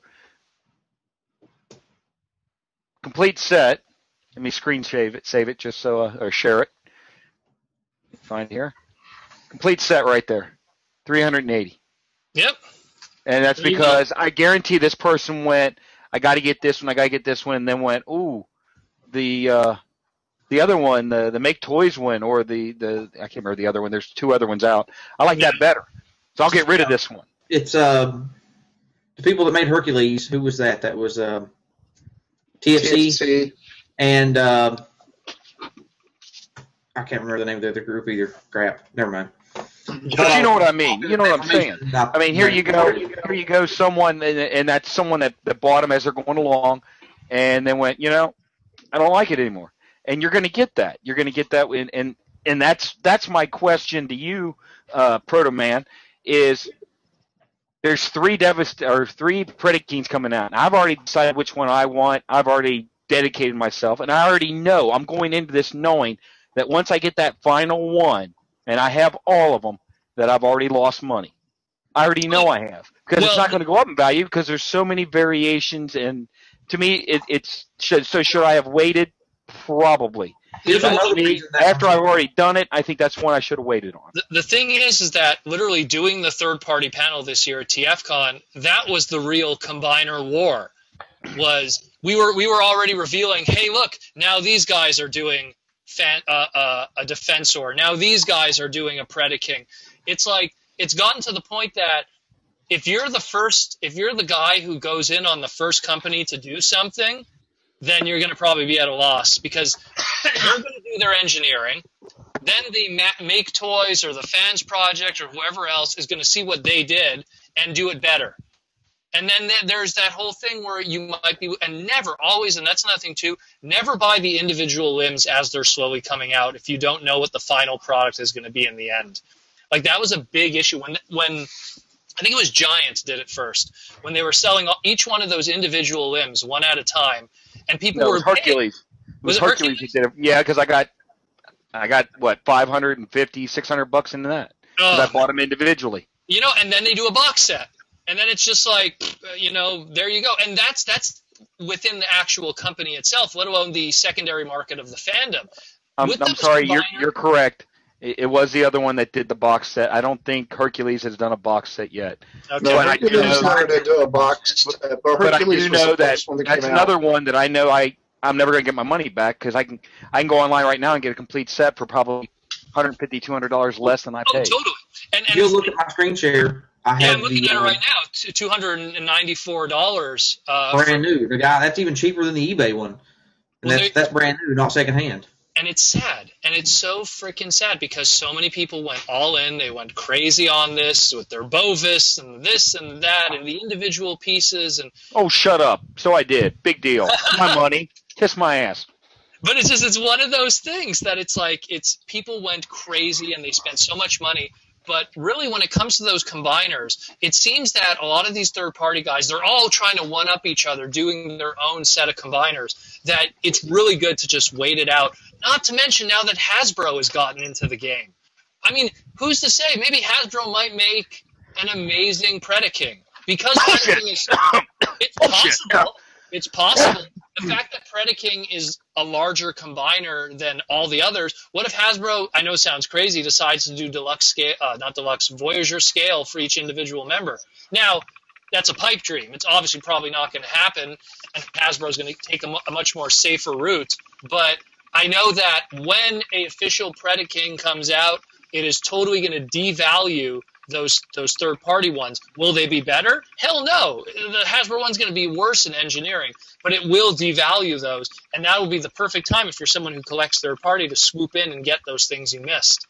S3: Complete set. Let me screen save it, just so or share it. Find here. Complete set right there, 380.
S5: Yep.
S3: And that's because I guarantee this person went, I got to get this one, and then went, ooh, the other one, the Make Toys one, or the I can't remember the other one. There's 2 other ones out. I like that better, so I'll get rid of this one.
S4: It's the people that made Hercules. Who was that? That was TFC. And I can't remember the name of the other group either. Crap. Never mind.
S3: But you know what I mean. You know what I'm saying. I mean, here you go, someone, and that's someone that bought them as they're going along, and then went, I don't like it anymore. And you're going to get that. You're going to get that, and that's my question to you, Proto Man, is there's three Predakines coming out. And I've already decided which one I want. I've already dedicated myself, and I already know I'm going into this knowing that once I get that final one, and I have all of them, that I've already lost money. I already know I have, because it's not going to go up in value because there's so many variations. And to me, should I have waited? Probably. After I've already done it, I think that's one I should have waited on.
S5: The thing is that literally doing the third-party panel this year at TFCon, that was the real combiner war. We were already revealing, hey, look, now these guys are doing a Defensor. Now these guys are doing a Predaking. It's like it's gotten to the point that if you're the guy who goes in on the first company to do something, then you're going to probably be at a loss, because they're going to do their engineering. Then the Make Toys or the Fans Project or whoever else is going to see what they did and do it better. And then there's that whole thing where you might be, and never, always, and that's nothing too, never buy the individual limbs as they're slowly coming out if you don't know what the final product is going to be in the end. Like, that was a big issue when I think it was Giant did it first, when they were selling each one of those individual limbs one at a time, and people were
S3: Hercules. Was it Hercules? He did it? Yeah, because I got what, $550, $600 into that. I bought them individually.
S5: And then they do a box set. And then it's just like, there you go. And that's within the actual company itself, let alone the secondary market of the fandom.
S3: I'm sorry, you're correct. It was the other one that did the box set. I don't think Hercules has done a box set yet.
S7: Okay. No, Hercules never did do a box set, but Hercules was the first one that came out.
S3: That's another one that I know I'm never going to get my money back, because I can go online right now and get a complete set for probably $150, $200 less than I paid.
S5: Totally. And
S4: you'll look at my screen share.
S5: I'm looking at it right now. $294.
S4: Brand new. The guy, that's even cheaper than the eBay one. And that's brand new, not secondhand.
S5: And it's sad. And it's so freaking sad, because so many people went all in. They went crazy on this with their Bovis and this and that and the individual pieces. And
S3: oh, shut up. So I did. Big deal. My money. Kiss my ass.
S5: But it's one of those things that it's like people went crazy and they spent so much money. But really, when it comes to those combiners, it seems that a lot of these third-party guys, they're all trying to one-up each other, doing their own set of combiners, that it's really good to just wait it out. Not to mention now that Hasbro has gotten into the game. I mean, who's to say? Maybe Hasbro might make an amazing Predaking. Because Predaking is... It's possible. It's possible. The fact that Predaking is a larger combiner than all the others, what if Hasbro, I know it sounds crazy, decides to do deluxe scale, not deluxe, Voyager scale for each individual member? Now, that's a pipe dream. It's obviously probably not going to happen, and Hasbro's going to take a much more safer route. But I know that when an official Predaking comes out, it is totally going to devalue those third-party ones. Will they be better? Hell no. The Hasbro one's going to be worse in engineering, but it will devalue those, and that will be the perfect time if you're someone who collects third-party to swoop in and get those things you missed.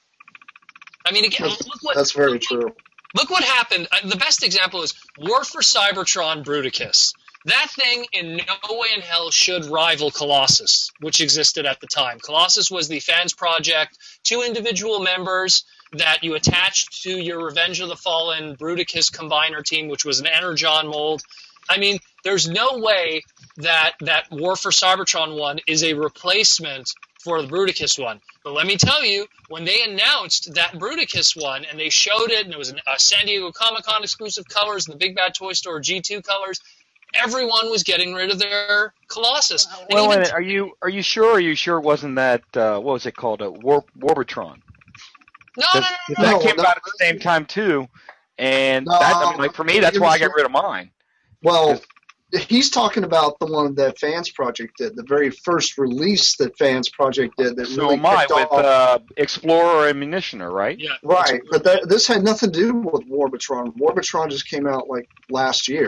S5: I mean, again,
S7: that's very true.
S5: Look what happened. The best example is War for Cybertron Bruticus. That thing in no way in hell should rival Colossus, which existed at the time. Colossus was the Fans Project, 2 individual members that you attached to your Revenge of the Fallen Bruticus combiner team, which was an Energon mold. I mean, there's no way that War for Cybertron one is a replacement for the Bruticus one. But let me tell you, when they announced that Bruticus one and they showed it, and it was a San Diego Comic-Con exclusive colors and the Big Bad Toy Store G2 colors, everyone was getting rid of their Colossus.
S3: Well, wait a minute. Are you sure? Are you sure it wasn't that? What was it called? Warbatron.
S5: No.
S3: That came out at the same time too, and for me, that's why I got rid of mine.
S7: Well, he's talking about the one that Fans Project did, the very first release that Fans Project did. That
S3: so
S7: really
S3: am I with Explorer and Munitioner, right?
S5: Yeah.
S7: Right, but this had nothing to do with Warbatron. Warbatron just came out like last year.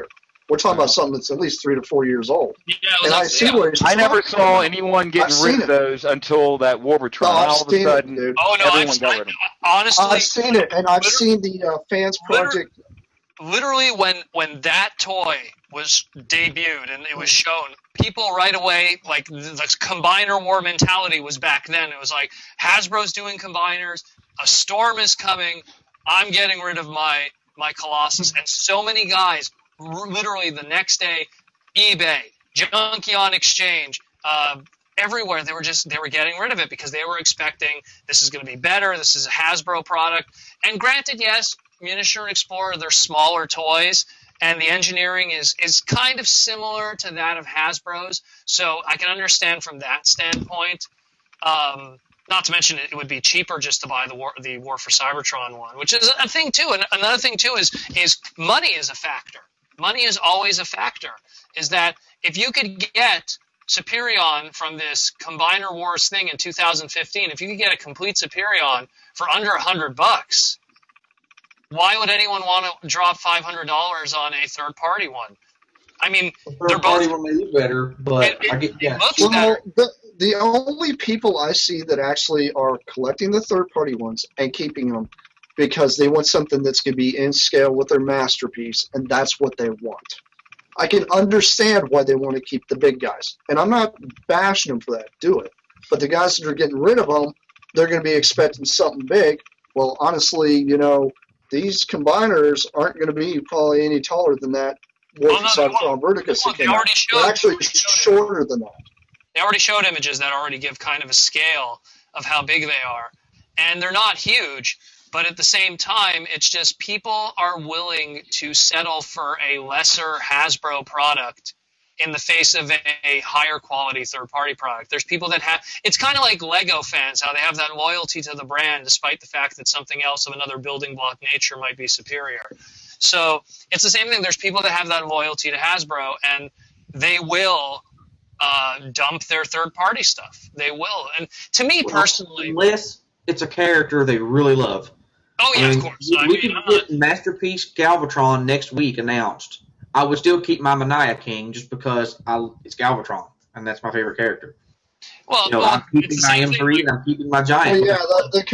S7: We're talking about something that's at least 3 to 4 years old.
S5: Yeah,
S7: And I see where he's
S3: I never
S7: talking
S3: saw
S7: about.
S3: anyone getting
S7: I've
S3: rid
S7: seen
S3: of
S7: it.
S3: those until that Warbotron.
S7: Oh, I've
S3: All of a
S7: seen it,
S3: sudden,
S7: dude.
S5: Oh no,
S3: everyone got rid of them.
S5: honestly,
S7: I've seen it, and I've seen the fans project.
S5: literally when that toy was debuted and it was shown, people right away, like the combiner war mentality was back then. It was like, Hasbro's doing combiners, a storm is coming, I'm getting rid of my Colossus. And so many guys, literally the next day, eBay, Junkion Exchange, everywhere, they were getting rid of it because they were expecting this is going to be better, this is a Hasbro product. And granted, yes, Miniature and Explorer, they're smaller toys, and the engineering is kind of similar to that of Hasbro's, so I can understand from that standpoint. Not to mention it would be cheaper just to buy the War for Cybertron one, which is a thing too. And another thing too is money is a factor. Money is always a factor. Is that if you could get Superion from this Combiner Wars thing in 2015, if you could get a complete Superion for under $100, why would anyone want to drop $500 on a third-party one? I mean, they're both.
S4: One may look better, but I get
S5: it looks better.
S7: The only people I see that actually are collecting the third-party ones and keeping them because they want something that's going to be in scale with their masterpiece, and that's what they want. I can understand why they want to keep the big guys, and I'm not bashing them for that. Do it. But the guys that are getting rid of them, they're going to be expecting something big. Well, honestly, these combiners aren't going to be probably any taller than that War for Cybertron Verticus that came out. They're actually shorter than that.
S5: They already showed images that already give kind of a scale of how big they are. And they're not huge, but at the same time, it's just people are willing to settle for a lesser Hasbro product in the face of a higher quality third-party product. There's people that have – it's kind of like Lego fans, how they have that loyalty to the brand despite the fact that something else of another building block nature might be superior. So it's the same thing. There's people that have that loyalty to Hasbro, and they will dump their third-party stuff. They will. And to me personally –
S4: unless it's a character they really love.
S5: Oh, yeah, of course.
S4: We can get Masterpiece Galvatron next week announced. I would still keep my Mania King just because it's Galvatron, and that's my favorite character.
S5: Well,
S4: I'm keeping my M3 and I'm keeping my Giant.
S7: Well, yeah, the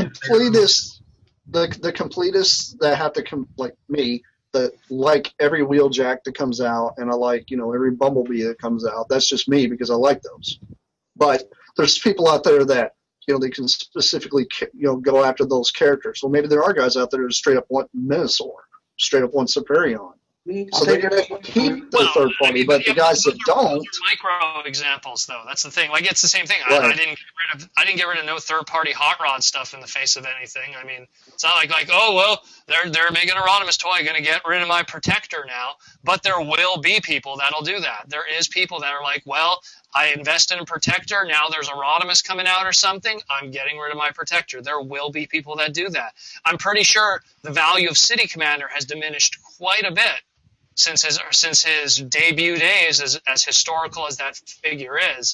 S7: completists that have to like me, that like every Wheeljack that comes out, and I like every Bumblebee that comes out. That's just me because I like those. But there's people out there that they can specifically go after those characters. Well, maybe there are guys out there that straight up want Minosaur, straight up want Superion. So they're going to keep the third party, but the guys that don't.
S5: Micro examples, though. That's the thing. Like, it's the same thing.
S7: Right.
S5: I didn't get rid of no third party hot rod stuff in the face of anything. I mean, it's not like oh well, they're making a Rodimus toy, going to get rid of my Protector now. But there will be people that'll do that. There is people that are like, well, I invested in Protector. Now there's a Rodimus coming out or something. I'm getting rid of my Protector. There will be people that do that. I'm pretty sure the value of City Commander has diminished quite a bit since his debut days, as historical as that figure is.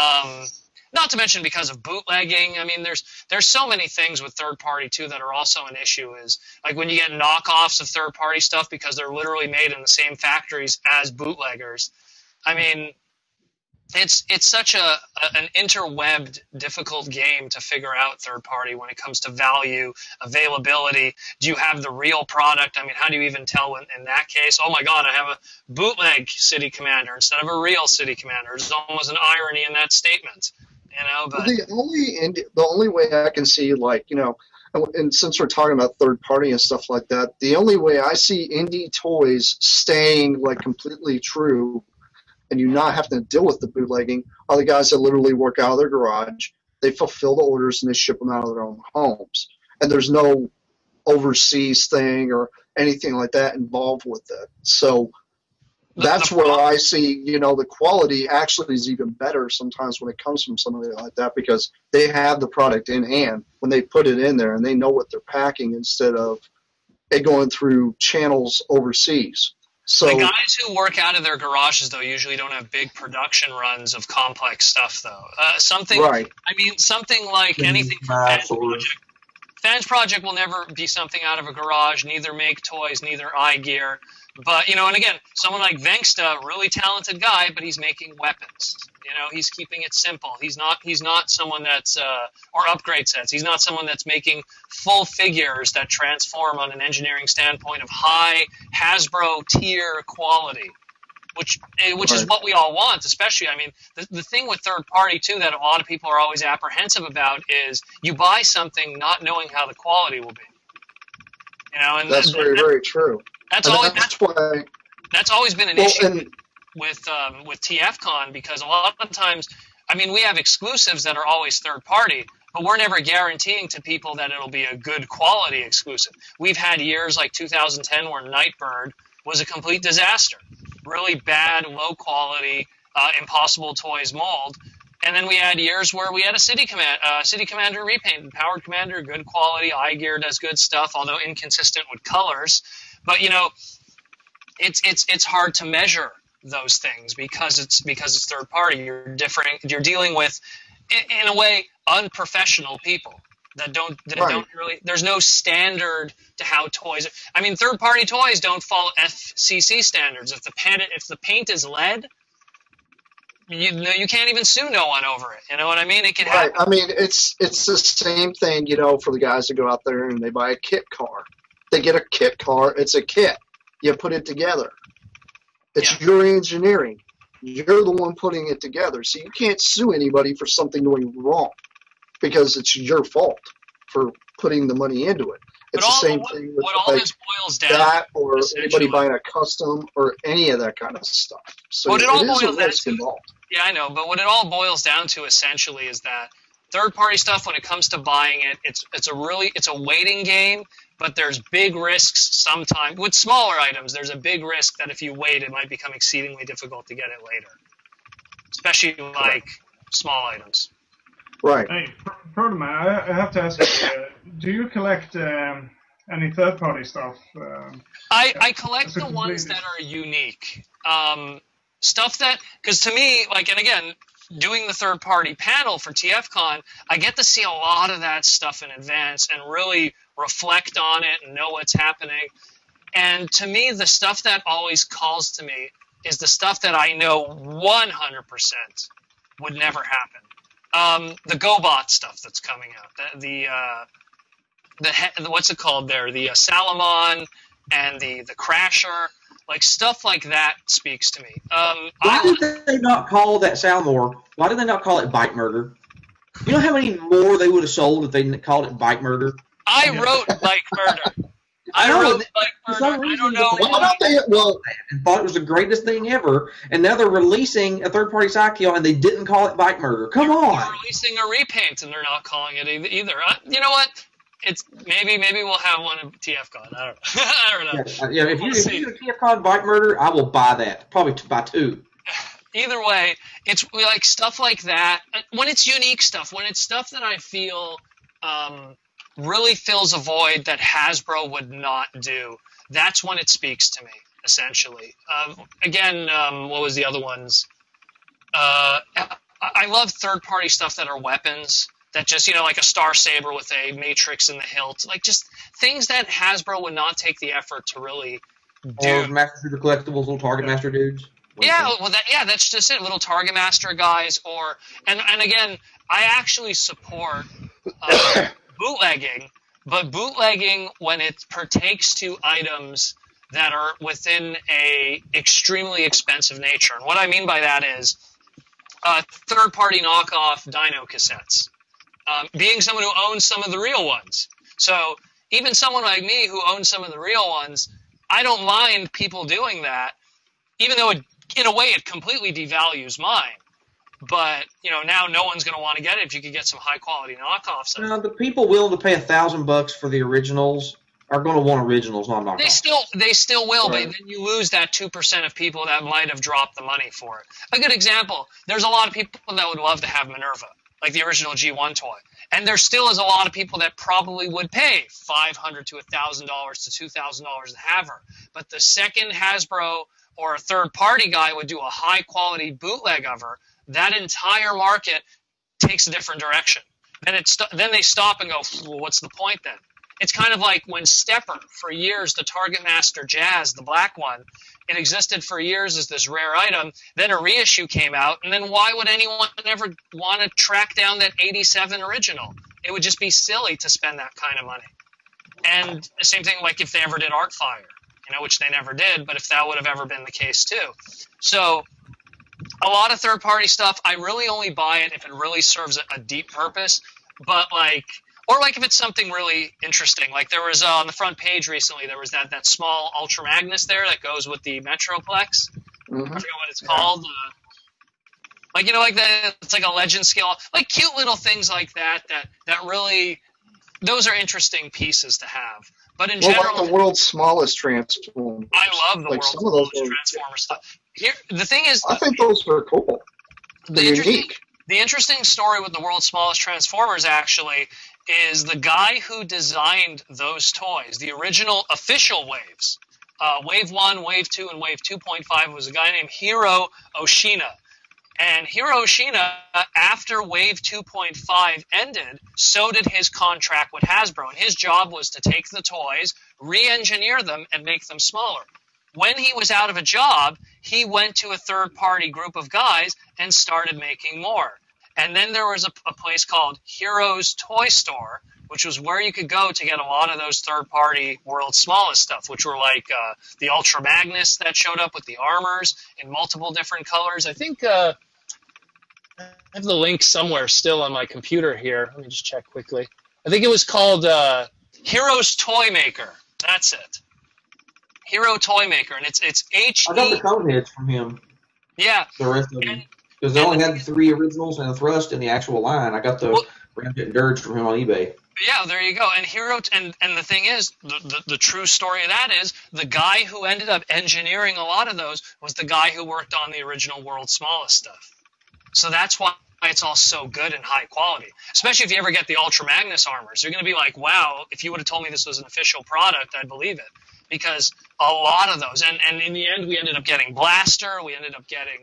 S5: Not to mention because of bootlegging. I mean, there's so many things with third party too that are also an issue. Is like when you get knockoffs of third party stuff because they're literally made in the same factories as bootleggers. I mean, it's such an interwebbed, difficult game to figure out third party when it comes to value, availability. Do you have the real product? I mean, how do you even tell in that case? Oh my God, I have a bootleg City Commander instead of a real City Commander. There's almost an irony in that statement, But
S7: the only way I can see, and since we're talking about third party and stuff like that, the only way I see indie toys staying completely true and you not have to deal with the bootlegging are the guys that literally work out of their garage. They fulfill the orders and they ship them out of their own homes. And there's no overseas thing or anything like that involved with it. So that's where I see, the quality actually is even better sometimes when it comes from somebody like that because they have the product in hand when they put it in there and they know what they're packing instead of it going through channels overseas. So,
S5: the guys who work out of their garages, though, usually don't have big production runs of complex stuff, though. Something like anything from Project. Fans Project will never be something out of a garage, neither make toys, neither eye gear. But, and again, someone like Vengsta, really talented guy, but he's making weapons. He's keeping it simple. He's not someone that's, or upgrade sets. He's not someone that's making full figures that transform on an engineering standpoint of high Hasbro tier quality, which is what we all want, especially. I mean, the thing with third party too that a lot of people are always apprehensive about is you buy something not knowing how the quality will be. And
S7: that's very true.
S5: That's always been an issue with TFCon, because a lot of times, I mean, we have exclusives that are always third party, but we're never guaranteeing to people that it'll be a good quality exclusive. We've had years like 2010 where Nightbird was a complete disaster, really bad, low quality, Impossible Toys mold. And then we had years where we had a City Commander repaint, Powered Commander, good quality, eye gear does good stuff, although inconsistent with colors. But it's hard to measure those things because it's third party. You're dealing with, in a way, unprofessional people that don't really. There's no standard to how toys. I mean, third party toys don't follow FCC standards. If the paint is lead, you can't even sue no one over it. You know what I mean? It can happen.
S7: I mean, it's the same thing, for the guys that go out there and they buy a kit car. They get a kit car. It's a kit. You put it together. It's your engineering. You're the one putting it together. So you can't sue anybody for something going wrong because it's your fault for putting the money into it. It's the same thing with
S5: this boils down
S7: that or anybody buying a custom or any of that kind of stuff. So it is a risk involved.
S5: Yeah, I know. But what it all boils down to essentially is that third-party stuff, when it comes to buying it, it's a waiting game. But there's big risks sometimes. With smaller items, there's a big risk that if you wait, it might become exceedingly difficult to get it later, especially like small items.
S7: Right.
S6: Hey, Protoman, I have to ask you, do you collect any third-party stuff?
S5: I collect the ones that are unique. Stuff that, because to me, and again, doing the third-party panel for TFCon, I get to see a lot of that stuff in advance and really reflect on it and know what's happening. And to me, the stuff that always calls to me is the stuff that I know 100% would never happen. The GoBot stuff that's coming out, the what's it called there? The Salamon and the Crasher, stuff like that speaks to me.
S4: Why did they not call that Salmor? Why did they not call it Bike Murder? You know how many more they would have sold if they called it Bike Murder?
S5: I wrote Bike Murder. I don't know.
S4: And thought it was the greatest thing ever, and now they're releasing a third-party Psyche, and they didn't call it Bike Murder. Come on!
S5: They're releasing a repaint, and they're not calling it either. You know what? It's maybe we'll have one at TFCon. I don't know.
S4: Yeah, if you do a TFCon Bike Murder, I will buy that. Probably buy two.
S5: Either way, it's like stuff like that. When it's unique stuff, when it's stuff that I feel really fills a void that Hasbro would not do, that's when it speaks to me, essentially. Again, what was the other ones? I love third-party stuff that are weapons, that just, like a Star Saber with a matrix in the hilt. Just things that Hasbro would not take the effort to really do.
S4: Or Master Shooter Collectibles, little Target Master dudes.
S5: Yeah, that's just it. Little Target Master guys, and again, I actually support bootlegging, but bootlegging when it partakes to items that are within a extremely expensive nature. And what I mean by that is third-party knockoff Dino cassettes. Being someone who owns some of the real ones. So even someone like me who owns some of the real ones, I don't mind people doing that, even though in a way it completely devalues mine. But, now no one's going to want to get it if you could get some high-quality knockoffs.
S4: The people willing to pay $1,000 for the originals are going to want originals, not knockoffs.
S5: They still will, right. But then you lose that 2% of people that might have dropped the money for it. A good example, there's a lot of people that would love to have Minerva, like the original G1 toy. And there still is a lot of people that probably would pay $500 to $1,000 to $2,000 to have her. But the second Hasbro or a third-party guy would do a high-quality bootleg of her, that entire market takes a different direction. then they stop and go, well, what's the point then? It's kind of like when Stepper, for years, the Target Master Jazz, the black one, it existed for years as this rare item. Then a reissue came out, and then why would anyone ever want to track down that 87 original? It would just be silly to spend that kind of money. And the same thing like if they ever did Artfire, which they never did, but if that would have ever been the case too. So a lot of third-party stuff, I really only buy it if it really serves a deep purpose. But or if it's something really interesting. Like there was on the front page recently, there was that small Ultra Magnus there that goes with the Metroplex.
S7: Mm-hmm.
S5: I forget what it's called. It's like a legend scale, like cute little things like that really, those are interesting pieces to have. But in general,
S7: like the world's smallest Transformers.
S5: I love the world's smallest Transformer stuff. Here, the thing is,
S7: I think those are cool. They're unique.
S5: The interesting story with the world's smallest Transformers actually is the guy who designed those toys, the original official waves, Wave 1, Wave 2, and Wave 2.5 was a guy named Hiro Oshina. And Hiro Oshina, after Wave 2.5 ended, so did his contract with Hasbro. And his job was to take the toys, re-engineer them, and make them smaller. When he was out of a job, he went to a third-party group of guys and started making more. And then there was a place called Heroes Toy Store, which was where you could go to get a lot of those third-party world's smallest stuff, which were like the Ultra Magnus that showed up with the armors in multiple different colors. I think I have the link somewhere still on my computer here. Let me just check quickly. I think it was called Heroes Toy Maker. That's it. Hero Toy Maker, and it's H-E...
S4: I got the cone heads from him.
S5: Yeah.
S4: The rest of them. Because they only had the 3 originals and a Thrust in the actual line. I got the Ramjet and Dirge from him on eBay.
S5: Yeah, there you go. And and the thing is, the true story of that is, the guy who ended up engineering a lot of those was the guy who worked on the original World's Smallest stuff. So that's why it's all so good and high quality. Especially if you ever get the Ultra Magnus armors. You're going to be like, wow, if you would have told me this was an official product, I'd believe it. Because a lot of those, and in the end, we ended up getting Blaster, we ended up getting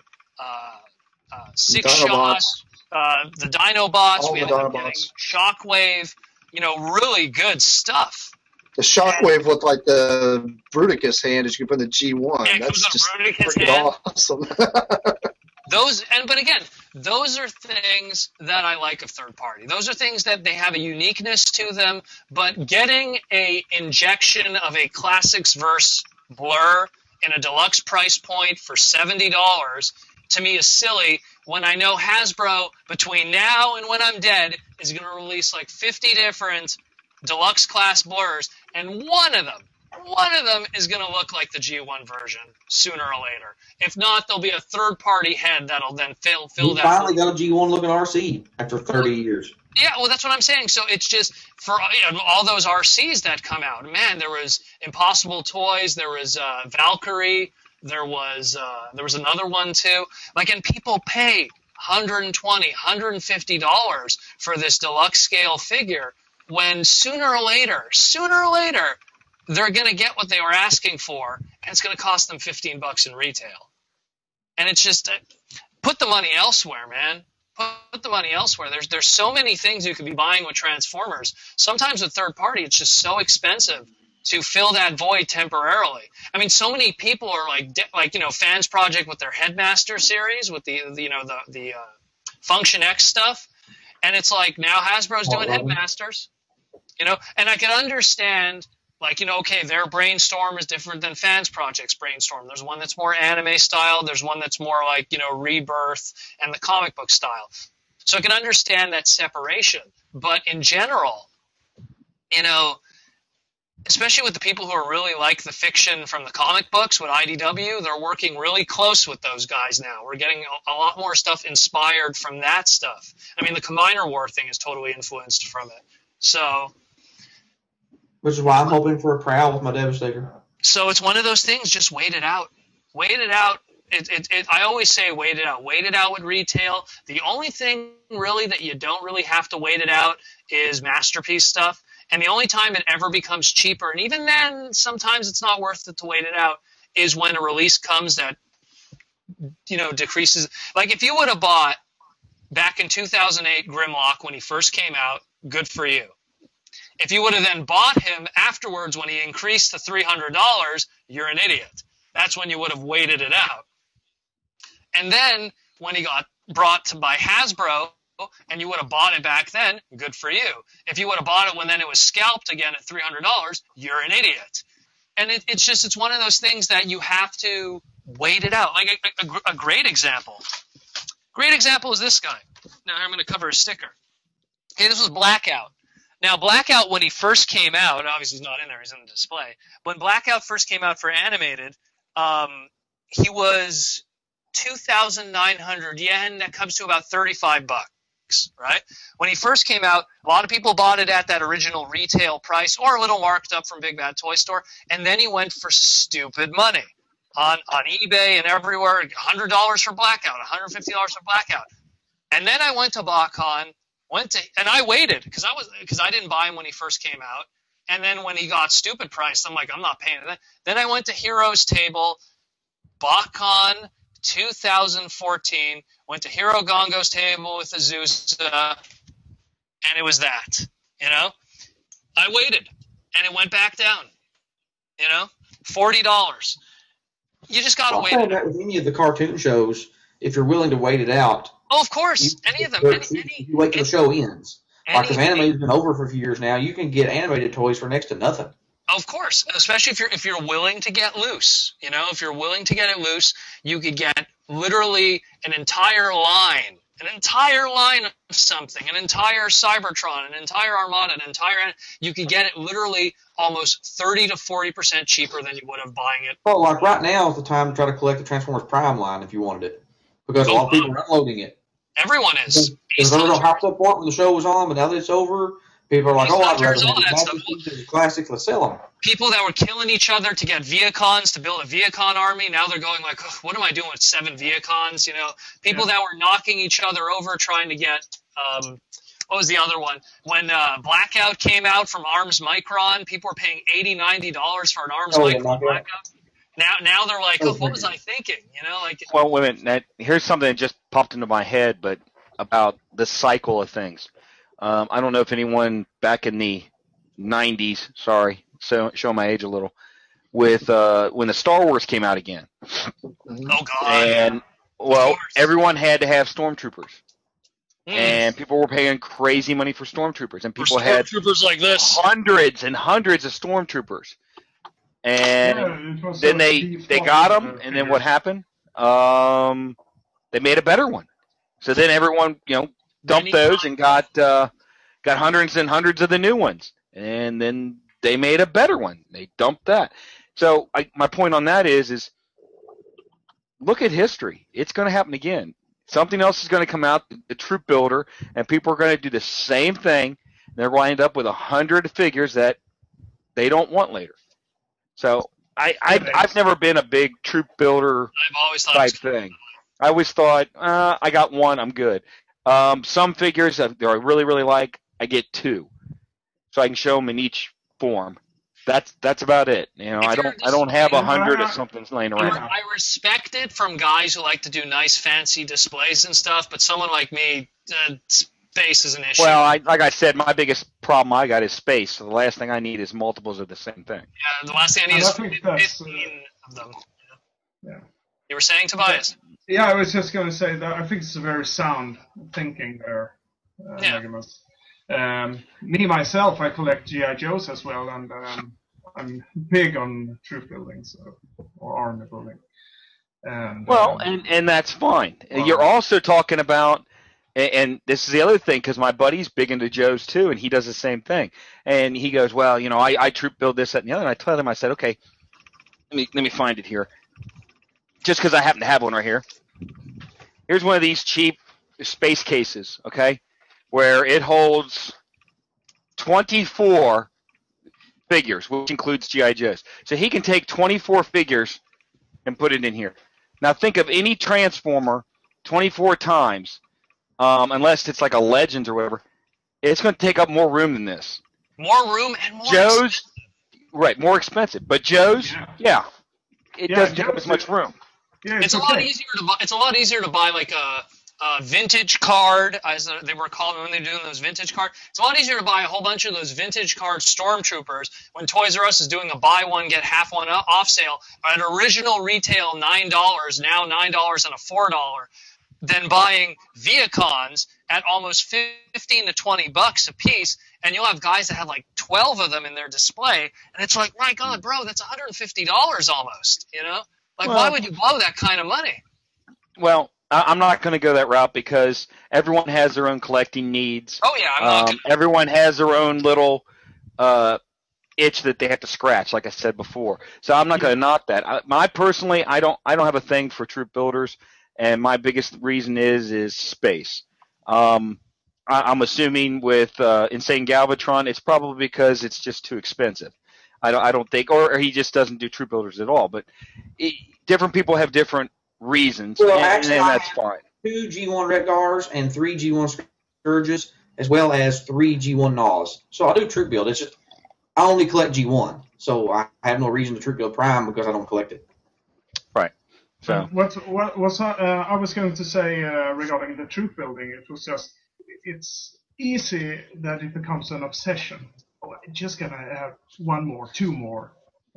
S5: Six Shot, the Dinobots, we ended up getting Shockwave, really good stuff.
S7: The Shockwave looked like the Bruticus hand as you could put in the G1.
S5: Yeah,
S7: that's just
S5: freaking
S7: awesome.
S5: But again, those are things that I like of third party. Those are things that they have a uniqueness to them, but getting a injection of a Classics Verse Blur in a deluxe price point for $70 to me is silly when I know Hasbro, between now and when I'm dead, is going to release like 50 different deluxe class blurs, and one of them is going to look like the G1 version sooner or later. If not, there'll be a third-party head that'll then fill that.
S4: Finally got a G1 looking RC after 30 years.
S5: Yeah, well, that's what I'm saying. So it's just for all those RCs that come out. Man, there was Impossible Toys, there was Valkyrie, there was another one too. And people pay $120, $150 for this deluxe scale figure, when sooner or later, they're going to get what they were asking for, and it's going to cost them $15 in retail. And it's just, put the money elsewhere, man. Put the money elsewhere. There's so many things you could be buying with Transformers. Sometimes with third party, it's just so expensive to fill that void temporarily. I mean, so many people are Fans Project with their Headmaster series, with the Function X stuff, and it's like now Hasbro's doing Headmasters. And I can understand, okay, their Brainstorm is different than Fans Project's Brainstorm. There's one that's more anime style. There's one that's more Rebirth and the comic book style. So I can understand that separation. But in general, especially with the people who are really like the fiction from the comic books with IDW, they're working really close with those guys now. We're getting a lot more stuff inspired from that stuff. I mean, the Combiner War thing is totally influenced from it. So...
S4: which is why I'm hoping for a Prowl with my Devastator.
S5: So it's one of those things, just wait it out. Wait it out. I always say wait it out. Wait it out with retail. The only thing really that you don't really have to wait it out is Masterpiece stuff. And the only time it ever becomes cheaper, and even then sometimes it's not worth it to wait it out, is when a release comes that decreases. Like if you would have bought back in 2008 Grimlock when he first came out, good for you. If you would have then bought him afterwards when he increased to $300, you're an idiot. That's when you would have waited it out. And then when he got brought to by Hasbro and you would have bought it back then, good for you. If you would have bought it when then it was scalped again at $300, you're an idiot. And it's one of those things that you have to wait it out. Like a great example. Great example is this guy. Now I'm going to cover a sticker. Okay, this was Blackout. Now, Blackout, when he first came out, obviously he's not in there, he's in the display. When Blackout first came out for animated, he was 2,900 yen. That comes to about $35, right? When he first came out, a lot of people bought it at that original retail price or a little marked up from Big Bad Toy Store, and then he went for stupid money on eBay and everywhere, $100 for Blackout, $150 for Blackout. And then I went to BotCon, and I waited because I didn't buy him when he first came out. And then when he got stupid priced, I'm like, I'm not paying that. Then I went to Heroes Table, BotCon 2014, went to Hero Gongo's table with Azusa, and it was that, you know? I waited, and it went back down, you know? $40. You just got to wait.
S4: I found that with any of the cartoon shows, if you're willing to wait it out.
S5: Oh, of course. Any of them.
S4: You wait till the show ends. Like if animated's been over for a few years now, you can get animated toys for next to nothing.
S5: Of course, especially if you're willing to get loose. You know, if you're willing to get it loose, you could get literally an entire line of something, an entire Cybertron, an entire Armada, you could get it literally almost 30 to 40% cheaper than you would have buying it.
S4: Well, like right now is the time to try to collect the Transformers Prime line if you wanted it, because a lot of people are unloading it.
S5: Everyone is.
S4: Because they were hyped up for it when the show was on, but now that it's over, people are like, "Oh, I'd rather have the classics. Let's sell them."
S5: People that were killing each other to get Viacons, to build a Viacon army, now they're going like, oh, what am I doing with 7 Viacons? You know, people that were knocking each other over trying to get, what was the other one? When Blackout came out from Arms Micron, people were paying $80, $90 for an Arms Micron Blackout. Now they're like, oh, what was I thinking? You know, like.
S3: Well, wait a minute. Here's something that just popped into my head, but about the cycle of things. I don't know if anyone back in the 90s, sorry, so show my age a little, with when the Star Wars came out again.
S5: Oh, God.
S3: And, well, everyone had to have Stormtroopers. And people were paying crazy money for Stormtroopers. And people had
S5: like this.
S3: Hundreds and hundreds of Stormtroopers. And then they got them, and then what happened? They made a better one. So then everyone, dumped those and got hundreds and hundreds of the new ones. And then they made a better one. They dumped that. So my point on that is look at history. It's going to happen again. Something else is going to come out, the Troop Builder, and people are going to do the same thing. They're going to end up with 100 figures that they don't want later. So I've never been a big Troop Builder type thing. I always thought, I got one, I'm good. Some figures that I really, really like, I get 2, so I can show them in each form. That's about it. I don't have 100 of something laying around.
S5: I respect it from guys who like to do nice, fancy displays and stuff, but someone like me, space is an issue.
S3: Well, like I said, my biggest problem I got is space. So the last thing I need is multiples of the same thing.
S5: Yeah, the last thing I need is 15 of them.
S6: Yeah.
S5: You were saying, Tobias?
S6: Yeah, I was just going to say that I think it's a very sound thinking there, Megamus. Me, myself, I collect G.I. Joes as well, and I'm big on troop building, or army building.
S3: And that's fine. You're also talking about, and this is the other thing, because my buddy's big into Joes too, and he does the same thing. And he goes, well, I troop build this, that, and the other. And I told him, I said, okay, let me find it here. Just because I happen to have one right here. Here's one of these cheap space cases, okay, where it holds 24 figures, which includes G.I. Joes. So he can take 24 figures and put it in here. Now think of any Transformer 24 times, unless it's like a Legends or whatever, it's going to take up more room than this.
S5: More room and more
S3: Joes,
S5: expensive.
S3: Right, more expensive. But Joes, it doesn't take up as much room.
S6: Yeah,
S5: it's a lot easier to buy. It's a lot easier to buy like vintage card, as they were called when they were doing those vintage cards. It's a lot easier to buy a whole bunch of those vintage card Stormtroopers when Toys R Us is doing a buy one get half one off sale at original retail $9, now $9 and a $4, than buying Viacons at almost 15 to 20 bucks a piece, and you'll have guys that have like 12 of them in their display, and it's like, my God, bro, that's $150 almost, you know? Like, why would you blow that kind of money?
S3: Well, I'm not going to go that route because everyone has their own collecting needs.
S5: Oh, yeah. I'm not gonna...
S3: Everyone has their own little itch that they have to scratch, like I said before. So I'm not going to knock that. I personally don't have a thing for troop builders, and my biggest reason is space. I'm assuming with Insane Galvatron, it's probably because it's just too expensive. I don't think, or he just doesn't do troop builders at all. But different people have different reasons,
S4: well,
S3: and
S4: actually,
S3: that's fine.
S4: 2 G1 Redgars and 3 G1 Scourges, as well as 3 G1 Gnaws. So I do troop build. It's just I only collect G1, so I have no reason to troop build Prime because I don't collect it.
S3: Right. So
S6: what I was going to say regarding the troop building, it was just it's easy that it becomes an obsession. Oh, I'm just gonna have 1 more, 2 more.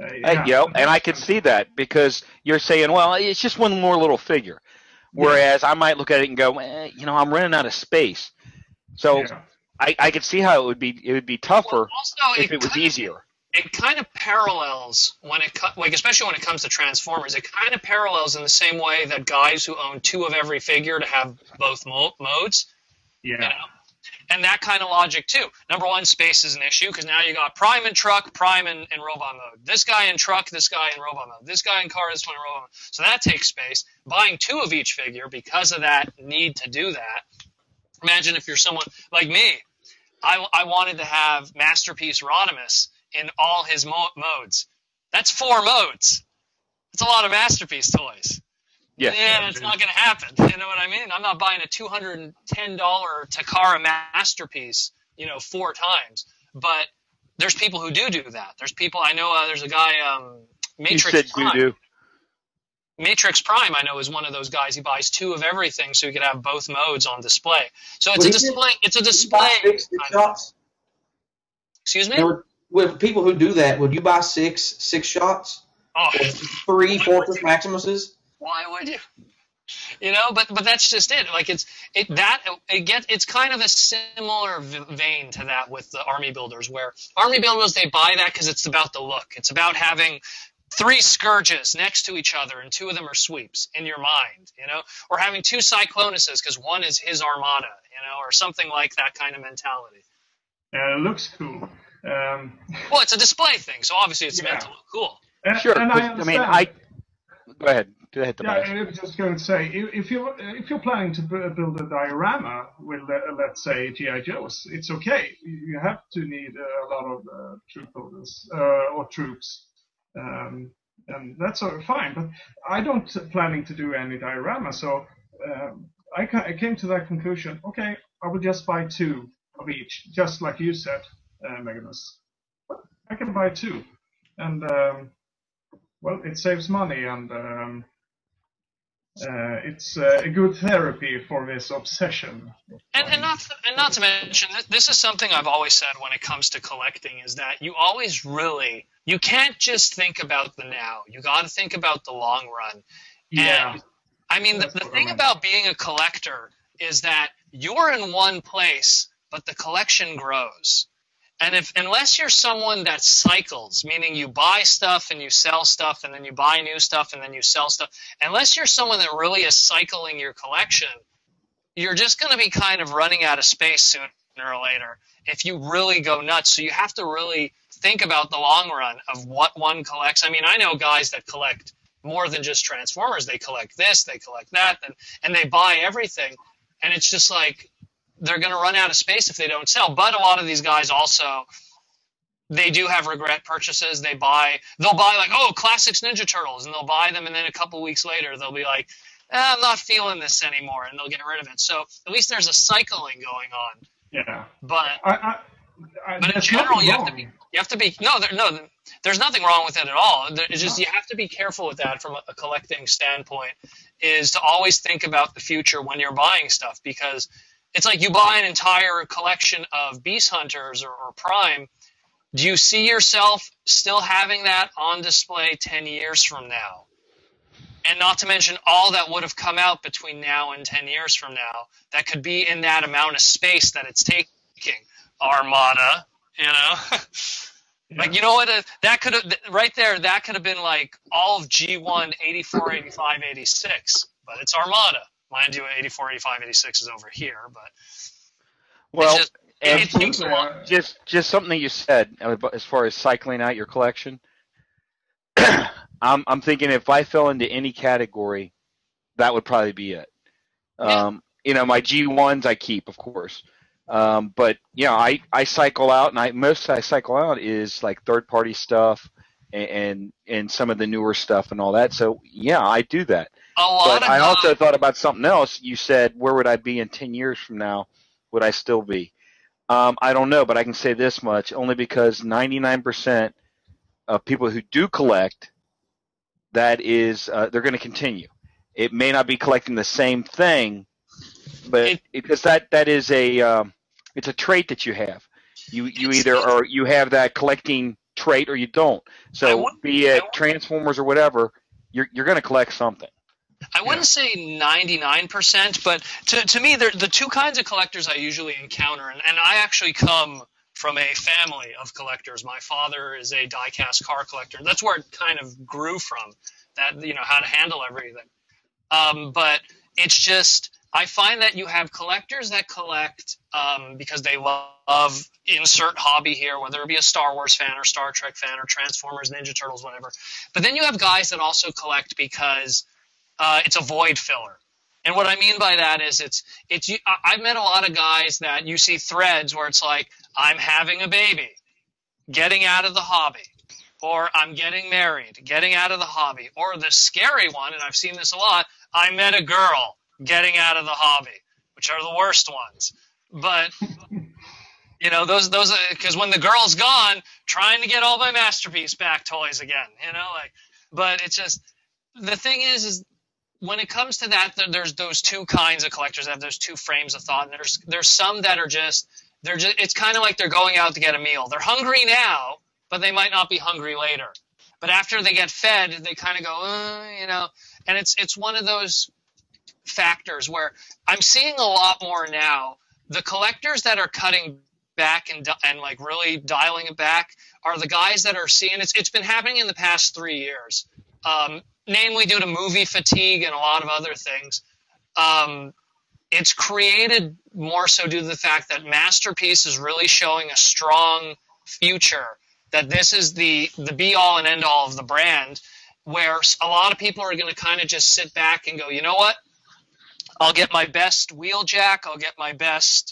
S3: And I could see that because you're saying, well, it's just one more little figure. Whereas I might look at it and go, I'm running out of space. So I could see how it would be tougher if it was easier.
S5: It kind of parallels especially when it comes to Transformers. It kind of parallels in the same way that guys who own 2 of every figure to have both modes.
S6: Yeah.
S5: You know? And that kind of logic, too. Number one, space is an issue, because now you got Prime in truck, Prime in robot mode. This guy in truck, this guy in robot mode. This guy in car, this one in robot mode. So that takes space. Buying 2 of each figure because of that need to do that. Imagine if you're someone like me. I wanted to have Masterpiece Rodimus in all his modes. That's 4 modes. That's a lot of Masterpiece toys. Yeah, it's not going to happen. You know what I mean? I'm not buying a $210 Takara Masterpiece, 4 times. But there's people who do that. There's people I know. There's a guy, Matrix Prime. Matrix Prime, I know, is one of those guys. He buys 2 of everything so he could have both modes on display. So it's a display. It's a display.
S4: Shots?
S5: Excuse me?
S4: With people who do that, would you buy 6 shots?
S5: Oh,
S4: 3 Fortress Maximuses?
S5: Why would you? But that's just it. Like it's kind of a similar vein to that with the army builders, where army builders, they buy that because it's about the look. It's about having 3 Scourges next to each other and 2 of them are sweeps in your mind, or having 2 Cyclonuses because one is his armada, or something like that kind of mentality.
S6: It looks cool.
S5: Well, it's a display thing, so obviously it's meant to look cool.
S3: Sure.
S6: And
S3: Go ahead.
S6: I was just going to say, if you're planning to build a diorama with, let's say, G.I. Joes, it's okay. You have to need a lot of troop builders or troops, and that's fine. But I don't planning to do any diorama, so I came to that conclusion. Okay, I will just buy 2 of each, just like you said, Magnus. I can buy 2, and well, it saves money and. It's a good therapy for this obsession.
S5: And not to mention, this is something I've always said when it comes to collecting, is that you always you can't just think about the now. You got to think about the long run.
S6: Yeah.
S5: And, I mean, the thing about being a collector is that you're in one place, but the collection grows. And unless you're someone that cycles, meaning you buy stuff and you sell stuff and then you buy new stuff and then you sell stuff, unless you're someone that really is cycling your collection, you're just going to be kind of running out of space sooner or later if you really go nuts. So you have to really think about the long run of what one collects. I mean, I know guys that collect more than just Transformers. They collect this, they collect that, and they buy everything. And it's just like, they're going to run out of space if they don't sell. But a lot of these guys also, they do have regret purchases. They'll buy like, Classics Ninja Turtles, and they'll buy them, and then a couple weeks later they'll be like, I'm not feeling this anymore, and they'll get rid of it. So at least there's a cycling going on.
S6: Yeah.
S5: But in general, you You have to be there's nothing wrong with it at all. It's just you have to be careful with that from a collecting standpoint, is to always think about the future when you're buying stuff, because it's like you buy an entire collection of Beast Hunters or Prime. Do you see yourself still having that on display 10 years from now? And not to mention all that would have come out between now and 10 years from now that could be in that amount of space that it's taking. Armada, you know?
S6: Yeah.
S5: Like, you know what? That could have, right there, that could have been like all of G1, 84, 85, 86. But it's Armada. Mind you, 84, 85, 86 is over here. But
S3: Well,
S5: it takes a lot.
S3: just something that you said as far as cycling out your collection. I'm thinking if I fell into any category, that would probably be it.
S5: Yeah.
S3: You know, my G1s I keep, of course. But you know, I cycle out, and most I cycle out is like third party stuff and some of the newer stuff and all that. So yeah, I do that. But I also thought about something else. You said, where would I be in 10 years from now? Would I still be? I don't know, but I can say this much, only because 99% of people who do collect, that is, they're going to continue. It may not be collecting the same thing, but because that is it's a trait that you have. You either you have that collecting trait or you don't. So be it Transformers or whatever, you're going to collect something.
S5: I wouldn't say 99%, but to me, the two kinds of collectors I usually encounter, and I actually come from a family of collectors. My father is a die-cast car collector. That's where it kind of grew from, that, you know, how to handle everything. But it's just, I find that you have collectors that collect because they love insert hobby here, whether it be a Star Wars fan or Star Trek fan or Transformers, Ninja Turtles, whatever. But then you have guys that also collect because it's a void filler. And what I mean by that is I've met a lot of guys that you see threads where it's like, I'm having a baby, getting out of the hobby, or I'm getting married, getting out of the hobby, or the scary one, and I've seen this a lot, I met a girl, getting out of the hobby, which are the worst ones. But you know, those because when the girl's gone, trying to get all my Masterpiece back toys again, you know, like. But it's just, the thing is when it comes to that, there's those two kinds of collectors that have those two frames of thought, and there's some that are just it's kind of like they're going out to get a meal. They're hungry now, but they might not be hungry later. But after they get fed, they kind of go, you know, and it's one of those factors where I'm seeing a lot more now. The collectors that are cutting back and like really dialing it back are the guys that are seeing it's been happening in the past 3 years, namely due to movie fatigue and a lot of other things. It's created more so due to the fact that Masterpiece is really showing a strong future, that this is the be-all and end-all of the brand, where a lot of people are going to kind of just sit back and go, you know what? I'll get my best Wheeljack. I'll get my best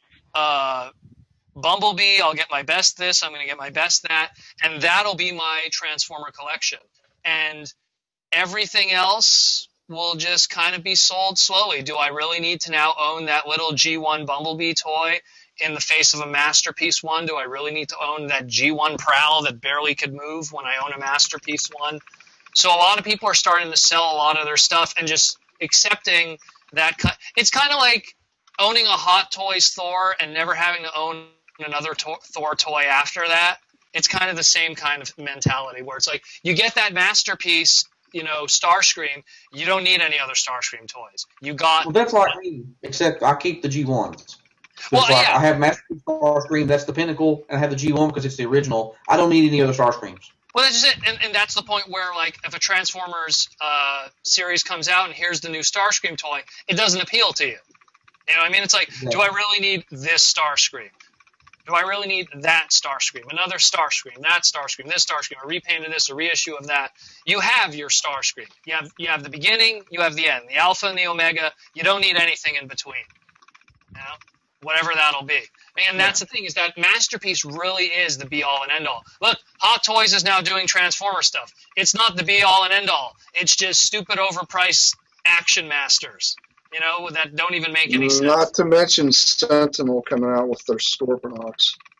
S5: Bumblebee. I'll get my best this. I'm going to get my best that. And that'll be my Transformer collection. And everything else will just kind of be sold slowly. Do I really need to now own that little G1 Bumblebee toy in the face of a Masterpiece one? Do I really need to own that G1 Prowl that barely could move when I own a Masterpiece one? So a lot of people are starting to sell a lot of their stuff and just accepting that. It's kind of like owning a Hot Toys Thor and never having to own another Thor toy after that. It's kind of the same kind of mentality where it's like, you get that Masterpiece, you know, Starscream, you don't need any other Starscream toys. You got...
S4: Well, that's like me, except I keep the G1s.
S5: Well,
S4: like,
S5: yeah.
S4: I have Masterpiece Starscream, that's the pinnacle, and I have the G1 because it's the original. I don't need any other Starscreams.
S5: Well, that's just it, and that's the point where, like, if a Transformers series comes out and here's the new Starscream toy, it doesn't appeal to you. You know what I mean? It's like, do I really need this Starscream? Do I really need that Starscream? Another Starscream, that Starscream, this Starscream, a repaint of this, a reissue of that. You have your Starscream. You have the beginning, you have the end, the Alpha and the Omega. You don't need anything in between. You know? Whatever that'll be. And that's the thing, is that Masterpiece really is the be-all and end-all. Look, Hot Toys is now doing Transformer stuff. It's not the be-all and end-all. It's just stupid overpriced Action Masters, you know, that don't even make any sense.
S7: Not to mention Sentinel coming out with their Scorponauts.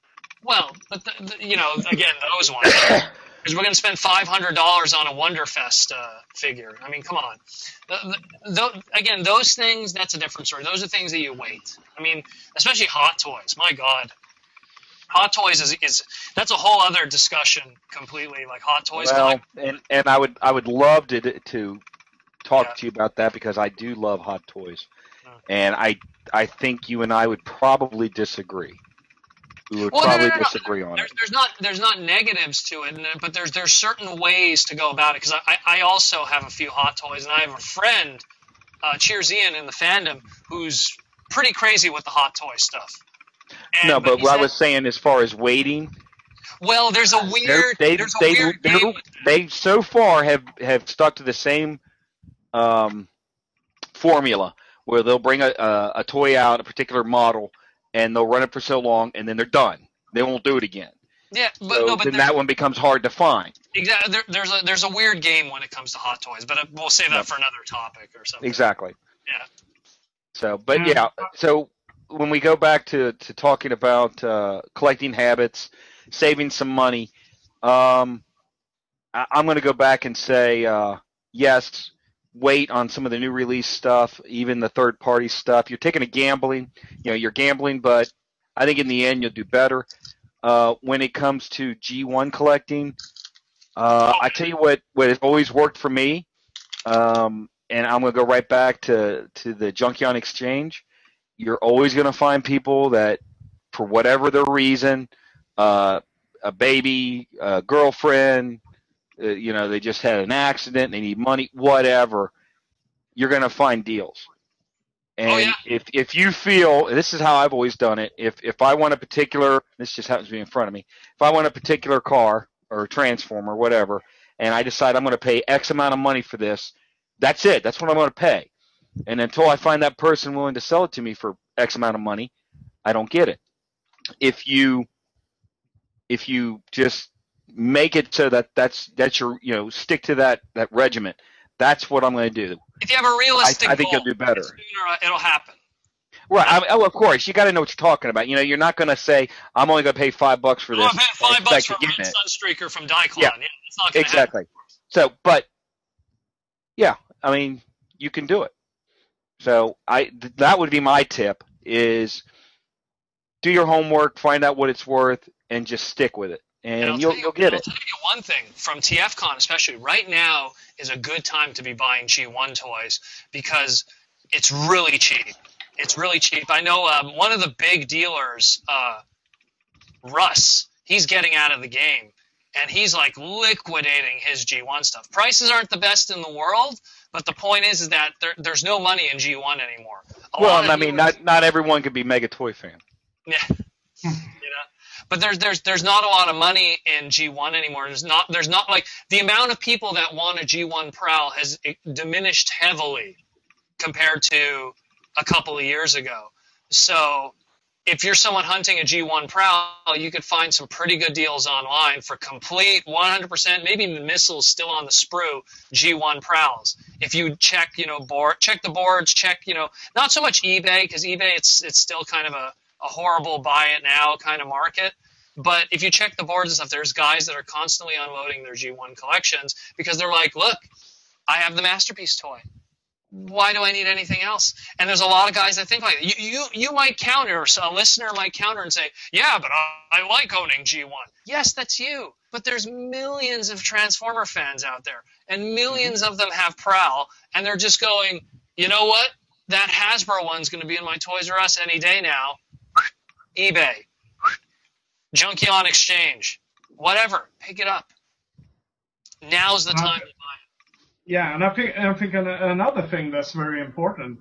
S5: Well, but you know, again, those ones. Because we're going to spend $500 on a Wonderfest figure. I mean, come on. Again, those things, that's a different story. Those are things that you wait. I mean, especially Hot Toys. My God. Hot Toys is that's a whole other discussion completely. Like Hot Toys.
S3: Well, and I would love to talk to you about that because I do love Hot Toys, and I think you and I would probably disagree. We would disagree on it.
S5: There's not negatives to it, but there's certain ways to go about it. Because I also have a few Hot Toys, and I have a friend, Cheers Ian in the fandom, who's pretty crazy with the Hot Toy stuff.
S3: But what I was saying as far as waiting.
S5: Well, there's a weird.
S3: They so far have stuck to the same formula where they'll bring a toy out, a particular model, and they'll run it for so long, and then they're done. They won't do it again.
S5: Yeah, but
S3: then that one becomes hard to find.
S5: Exactly. There's a weird game when it comes to Hot Toys, but we'll save that for another topic or something.
S3: Exactly.
S5: Yeah.
S3: So, but yeah. So when we go back to talking about collecting habits, saving some money, I'm going to go back and say yes. Wait on some of the new release stuff, even the third-party stuff. You're taking you're gambling, but I think in the end you'll do better. When it comes to G1 collecting, I tell you what has always worked for me, and I'm going to go right back to the Junkion Exchange. You're always going to find people that, for whatever their reason, a baby, a girlfriend, they just had an accident, they need money, whatever, you're going to find deals. And if you feel, this is how I've always done it, if I want a particular, this just happens to be in front of me, if I want a particular car or transformer or whatever, and I decide I'm going to pay X amount of money for this, that's it. That's what I'm going to pay. And until I find that person willing to sell it to me for X amount of money, I don't get it. If you just make it so that's your, stick to that regiment. That's what I'm going to do.
S5: If you have a realistic
S3: I think
S5: goal,
S3: you'll do better.
S5: Sooner it'll happen.
S3: Right. Of course, you got to know what you're talking about. You're not going to say, I'm only going to pay $5 for this.
S5: I'm paying $5 for a Red Sunstreaker from Diclon. Yeah, it's not going to happen.
S3: So, but, yeah, I mean, you can do it. So that would be my tip is do your homework, find out what it's worth, and just stick with it. And you'll get it.
S5: I'll tell you one thing, from TFCon especially, right now is a good time to be buying G1 toys because it's really cheap. It's really cheap. I know one of the big dealers, Russ, he's getting out of the game, and he's like liquidating his G1 stuff. Prices aren't the best in the world, but the point is that there's no money in G1 anymore.
S3: Not everyone could be mega toy fan.
S5: Yeah. But there's not a lot of money in G1 anymore. There's not like the amount of people that want a G1 Prowl has diminished heavily compared to a couple of years ago. So if you're someone hunting a G1 Prowl, you could find some pretty good deals online for complete 100%, maybe the missiles still on the sprue G1 Prowls. If you check, check the boards, check, not so much eBay, because eBay it's still kind of a horrible buy it now kind of market. But if you check the boards and stuff, there's guys that are constantly unloading their G1 collections because they're like, look, I have the Masterpiece toy. Why do I need anything else? And there's a lot of guys that think like that. You might counter, or a listener might counter and say, yeah, but I like owning G1. Yes, that's you. But there's millions of Transformer fans out there, and millions of them have Prowl, and they're just going, you know what? That Hasbro one's going to be in my Toys R Us any day now. eBay, Junkion Exchange, whatever, pick it up. Now's the time to buy it.
S6: Yeah, and I think another thing that's very important,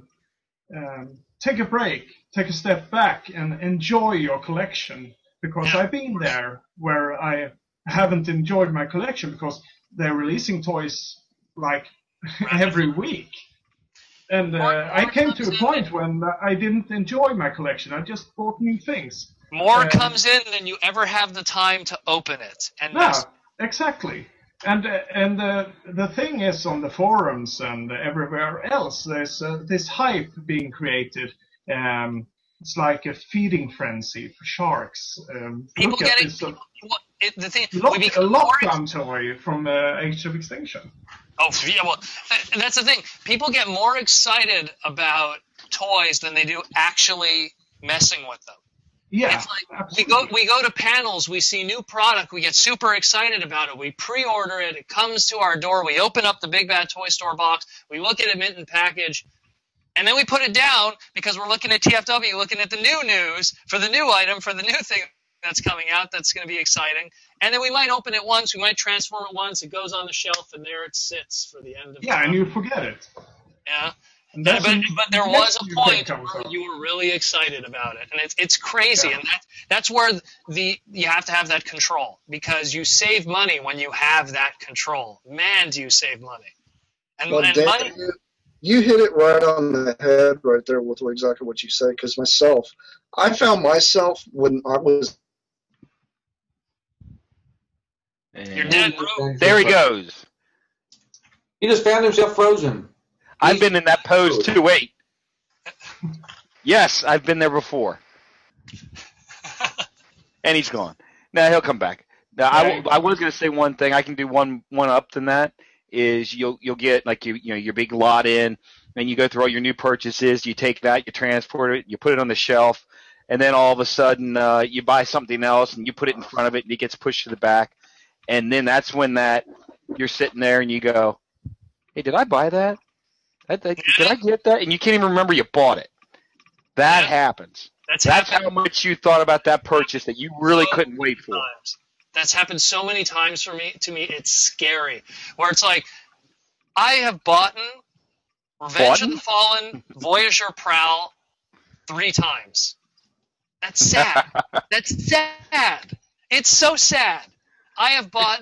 S6: take a break, take a step back, and enjoy your collection. Because I've been there where I haven't enjoyed my collection because they're releasing toys like every week. And I came to a point when I didn't enjoy my collection. I just bought new things.
S5: More comes in than you ever have the time to open it. And
S6: exactly. And the thing is, on the forums and everywhere else, there's this hype being created it's like a feeding frenzy for sharks.
S5: People
S6: Look at
S5: getting
S6: this,
S5: the thing.
S6: a
S5: We become more
S6: lockdown toy from Age of Extinction.
S5: Oh, yeah, well, that's the thing. People get more excited about toys than they do actually messing with them.
S6: Yeah,
S5: It's like
S6: absolutely.
S5: we go to panels, we see new product, we get super excited about it, we pre-order it, it comes to our door, we open up the Big Bad Toy Store box, we look at it mint and package, and then we put it down because we're looking at TFW, looking at the new news for the new item, for the new thing that's coming out that's going to be exciting. And then we might open it once, we might transform it once, it goes on the shelf, and there it sits for the end of
S6: Yeah,
S5: time.
S6: and you forget it.
S5: Yeah.
S6: And
S5: But
S6: that's
S5: there was a
S6: you
S5: point
S6: think comes
S5: where
S6: up.
S5: you were really excited about it, and it's crazy,
S6: Yeah.
S5: and that's where you have to have that control, because you save money when you have that control. Man, do you save money! And,
S7: Well,
S5: and
S7: Dan,
S5: money.
S7: you hit it right on the head right there with exactly what you said. Because I found myself when I was.
S5: You're dead, bro.
S3: There he goes.
S4: He just found himself frozen.
S3: I've been in that pose too. Wait. Yes, I've been there before. And he's gone. Now he'll come back. Now I was going to say one thing. I can do one up than that. Is you'll get like your big lot in, and you go through all your new purchases. You take that, you transport it, you put it on the shelf, and then all of a sudden you buy something else and you put it in front of it, and it gets pushed to the back, and then that's when you're sitting there and you go, "Hey, did I buy that? Did I get that?" And you can't even remember you bought it. That happens. That's how much you thought about that purchase that you really couldn't wait for.
S5: That's happened so many times to me, it's scary. Where it's like, I have bought Revenge of the Fallen, Voyager Prowl 3 times. That's sad. That's sad. It's so sad. I have bought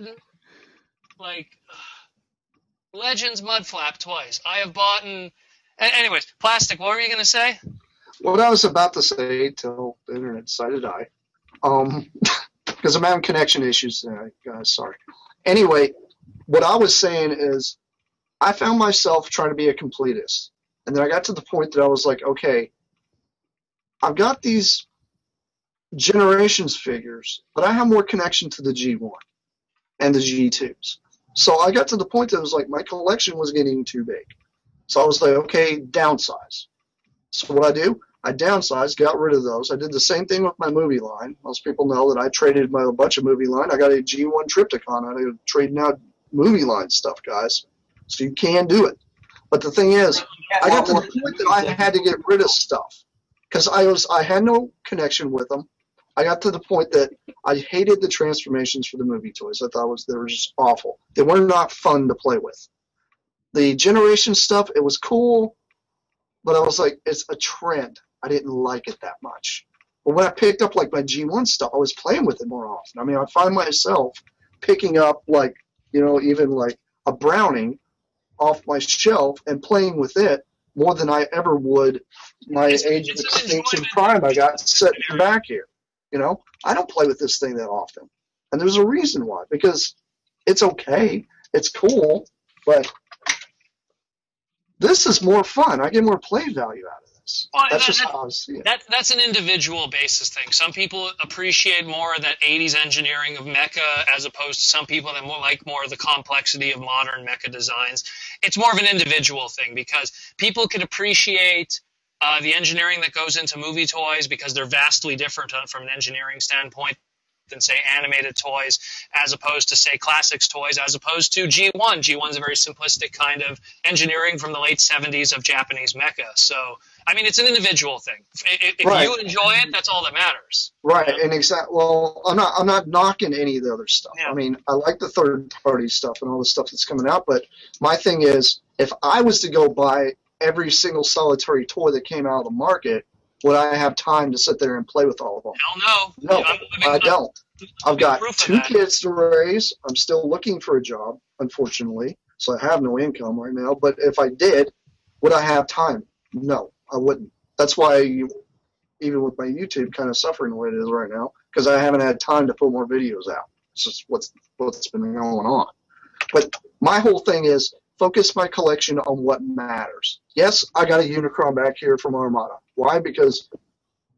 S5: Legends Mudflap twice. I have bought anyways, Plastic, what were you going to say?
S7: What I was about to say till the internet decided to die. Because I'm having connection issues, guys. Sorry. Anyway, what I was saying is, I found myself trying to be a completist, and then I got to the point that I was like, okay, I've got these Generations figures, but I have more connection to the G1 and the G2s. So I got to the point that it was like my collection was getting too big. So I was like, okay, downsize. So what I do? I downsized, got rid of those. I did the same thing with my movie line. Most people know that I traded a bunch of movie line. I got a G1 Triptychon. I'm trading out movie line stuff, guys. So you can do it. But the thing is, I got to the point that I had to get rid of stuff because I had no connection with them. I got to the point that I hated the transformations for the movie toys. I thought they were just awful. They were not fun to play with. The Generation stuff, it was cool, but I was like, it's a trend. I didn't like it that much. But when I picked up like my G1 stuff, I was playing with it more often. I mean, I find myself picking up even like a Browning off my shelf and playing with it more than I ever would my Age of Extinction Prime I got sitting back here. I don't play with this thing that often. And there's a reason why. Because it's okay. It's cool. But this is more fun. I get more play value out of this.
S5: Well,
S7: that's just how I see it.
S5: That's an individual basis thing. Some people appreciate more that 80s engineering of mecha as opposed to some people that like more of the complexity of modern mecha designs. It's more of an individual thing because people can appreciate the engineering that goes into movie toys because they're vastly different from an engineering standpoint than, say, animated toys, as opposed to, say, classics toys, as opposed to G1. G1's a very simplistic kind of engineering from the late 70s of Japanese mecha. So, I mean, it's an individual thing. If you enjoy it, that's all that matters.
S7: Right, and well, I'm not knocking any of the other stuff.
S5: Yeah.
S7: I mean, I like the third-party stuff and all the stuff that's coming out, but my thing is, if I was to go buy every single solitary toy that came out of the market, would I have time to sit there and play with all of them?
S5: Hell no.
S7: No, I don't. I've got 2 kids to raise. I'm still looking for a job, unfortunately, so I have no income right now. But if I did, would I have time? No, I wouldn't. That's why, even with my YouTube kind of suffering the way it is right now, because I haven't had time to put more videos out. It's just what's been going on. But my whole thing is focus my collection on what matters. Yes, I got a Unicron back here from Armada. Why? Because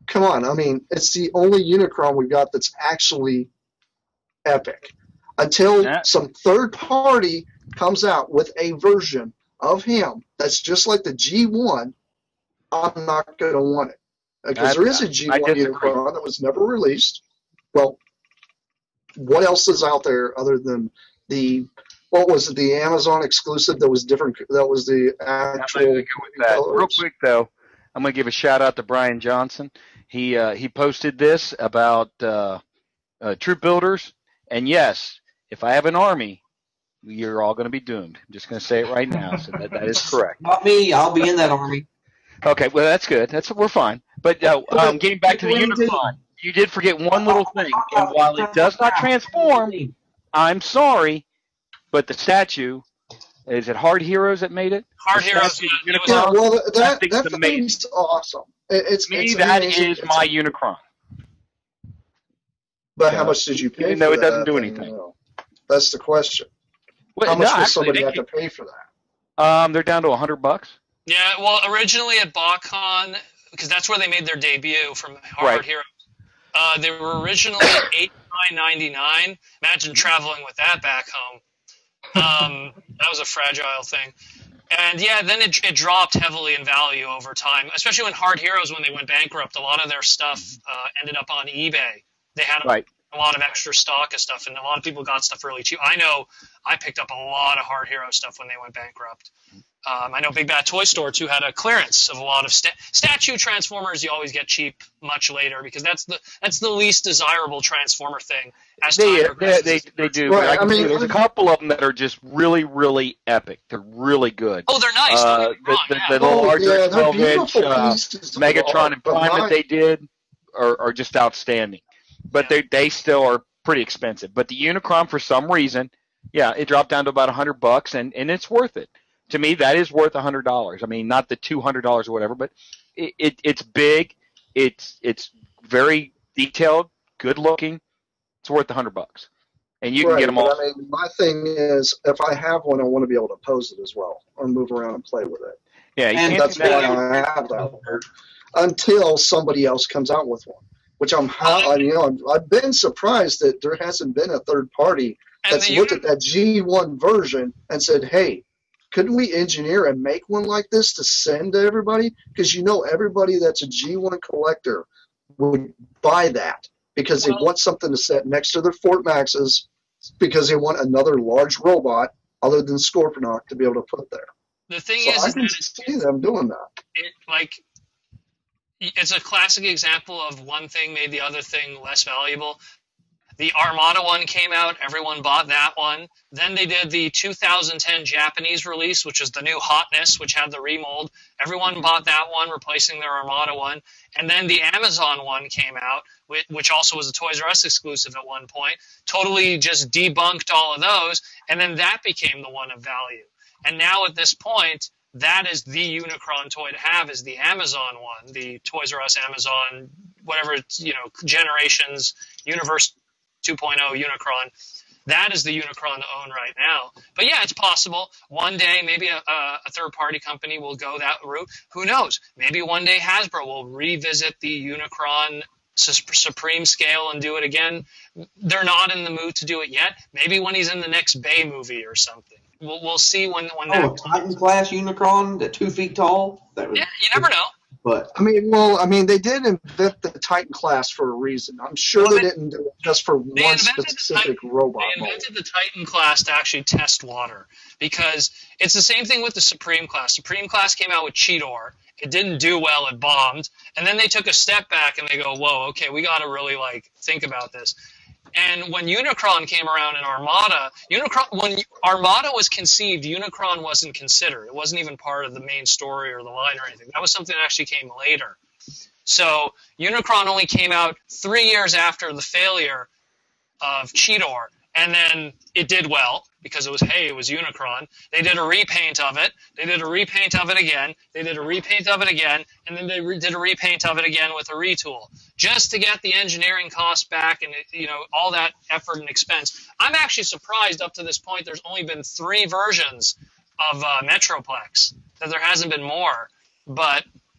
S7: come on. I mean, it's the only Unicron we've got that's actually epic. Until some third party comes out with a version of him that's just like the G1, I'm not going to want it. Because there is a G1 Unicron that was never released. Well, what else is out there other than the Amazon exclusive that was different? That was the actual.
S3: Real quick though, I'm going to give a shout out to Brian Johnson. He posted this about troop builders, and yes, if I have an army, you're all going to be doomed. I'm just going to say it right now, so that is correct.
S4: Not me. I'll be in that army.
S3: Okay, well that's good. We're fine. But getting back to the Unicron, you did forget one little thing. And while it does not transform, I'm sorry, but the statue, is it Hard Heroes that made it?
S5: Hard Heroes.
S7: Yeah, well, that thing's awesome. It's
S3: that is my Unicron.
S7: But how much did you pay?
S3: Even though it doesn't do anything.
S7: That's the question.
S3: Well,
S7: how much does somebody have to pay for that?
S3: They're down to $100.
S5: Yeah, well, originally at BotCon, because that's where they made their debut from Hard Heroes. They were originally $89.99. Imagine traveling with that back home. That was a fragile thing. And yeah, then it dropped heavily in value over time, especially when Hard Heroes, when they went bankrupt, a lot of their stuff ended up on eBay. They had a lot of extra stock of stuff, and a lot of people got stuff really cheap. I know I picked up a lot of Hard Hero stuff when they went bankrupt. I know Big Bad Toy Store, too, had a clearance of a lot of statue Transformers. You always get cheap much later because that's the least desirable Transformer thing.
S3: They do.
S7: Right,
S3: there's a couple of them that are just really, really epic. They're really good.
S5: Oh, they're nice.
S3: The larger 12-inch Megatron and Prime that they did are just outstanding. But they still are pretty expensive. But the Unicron, for some reason, it dropped down to about $100, and it's worth it. To me, that is worth $100. I mean, not the $200 or whatever, but it's big. It's very detailed, good looking. It's worth $100, and you can get them all.
S7: I mean, my thing is, if I have one, I want to be able to pose it as well, or move around and play with it.
S3: Yeah,
S7: and that's why I have that until somebody else comes out with one. Which I've been surprised that there hasn't been a third party that's looked at that G1 version and said, "Hey, couldn't we engineer and make one like this to send to everybody?" Because everybody that's a G1 collector would buy that because they want something to set next to their Fort Maxes because they want another large robot other than Scorponok to be able to put there.
S5: The thing
S7: I can see them doing that.
S5: It's a classic example of one thing made the other thing less valuable. The Armada one came out. Everyone bought that one. Then they did the 2010 Japanese release, which is the new Hotness, which had the remold. Everyone bought that one, replacing their Armada one. And then the Amazon one came out, which also was a Toys R Us exclusive at one point. Totally just debunked all of those. And then that became the one of value. And now at this point, that is the Unicron toy to have, is the Amazon one, the Toys R Us Amazon, whatever it's, Generations, Universe 2.0 Unicron. That is the Unicron to own right now. But yeah, it's possible. One day, maybe a third-party company will go that route. Who knows? Maybe one day Hasbro will revisit the Unicron Supreme scale and do it again. They're not in the mood to do it yet. Maybe when he's in the next Bay movie or something. We'll see when that.
S4: A Titan class Unicron at 2 feet tall.
S5: You never know.
S4: But
S7: they did invent the Titan class for a reason. I'm sure they didn't do it just for one specific robot.
S5: They invented the Titan class to actually test water because it's the same thing with the Supreme class. Supreme class came out with Cheetor. It didn't do well. It bombed. And then they took a step back and they go, whoa, okay, we got to really think about this. And when Unicron came around in Armada, when Armada was conceived, Unicron wasn't considered. It wasn't even part of the main story or the line or anything. That was something that actually came later. So Unicron only came out 3 years after the failure of Cheetor. And then it did well because it was Unicron. They did a repaint of it. They did a repaint of it again. They did a repaint of it again. And then they did a repaint of it again with a retool just to get the engineering costs back and, all that effort and expense. I'm actually surprised up to this point there's only been 3 versions of Metroplex, that there hasn't been more. But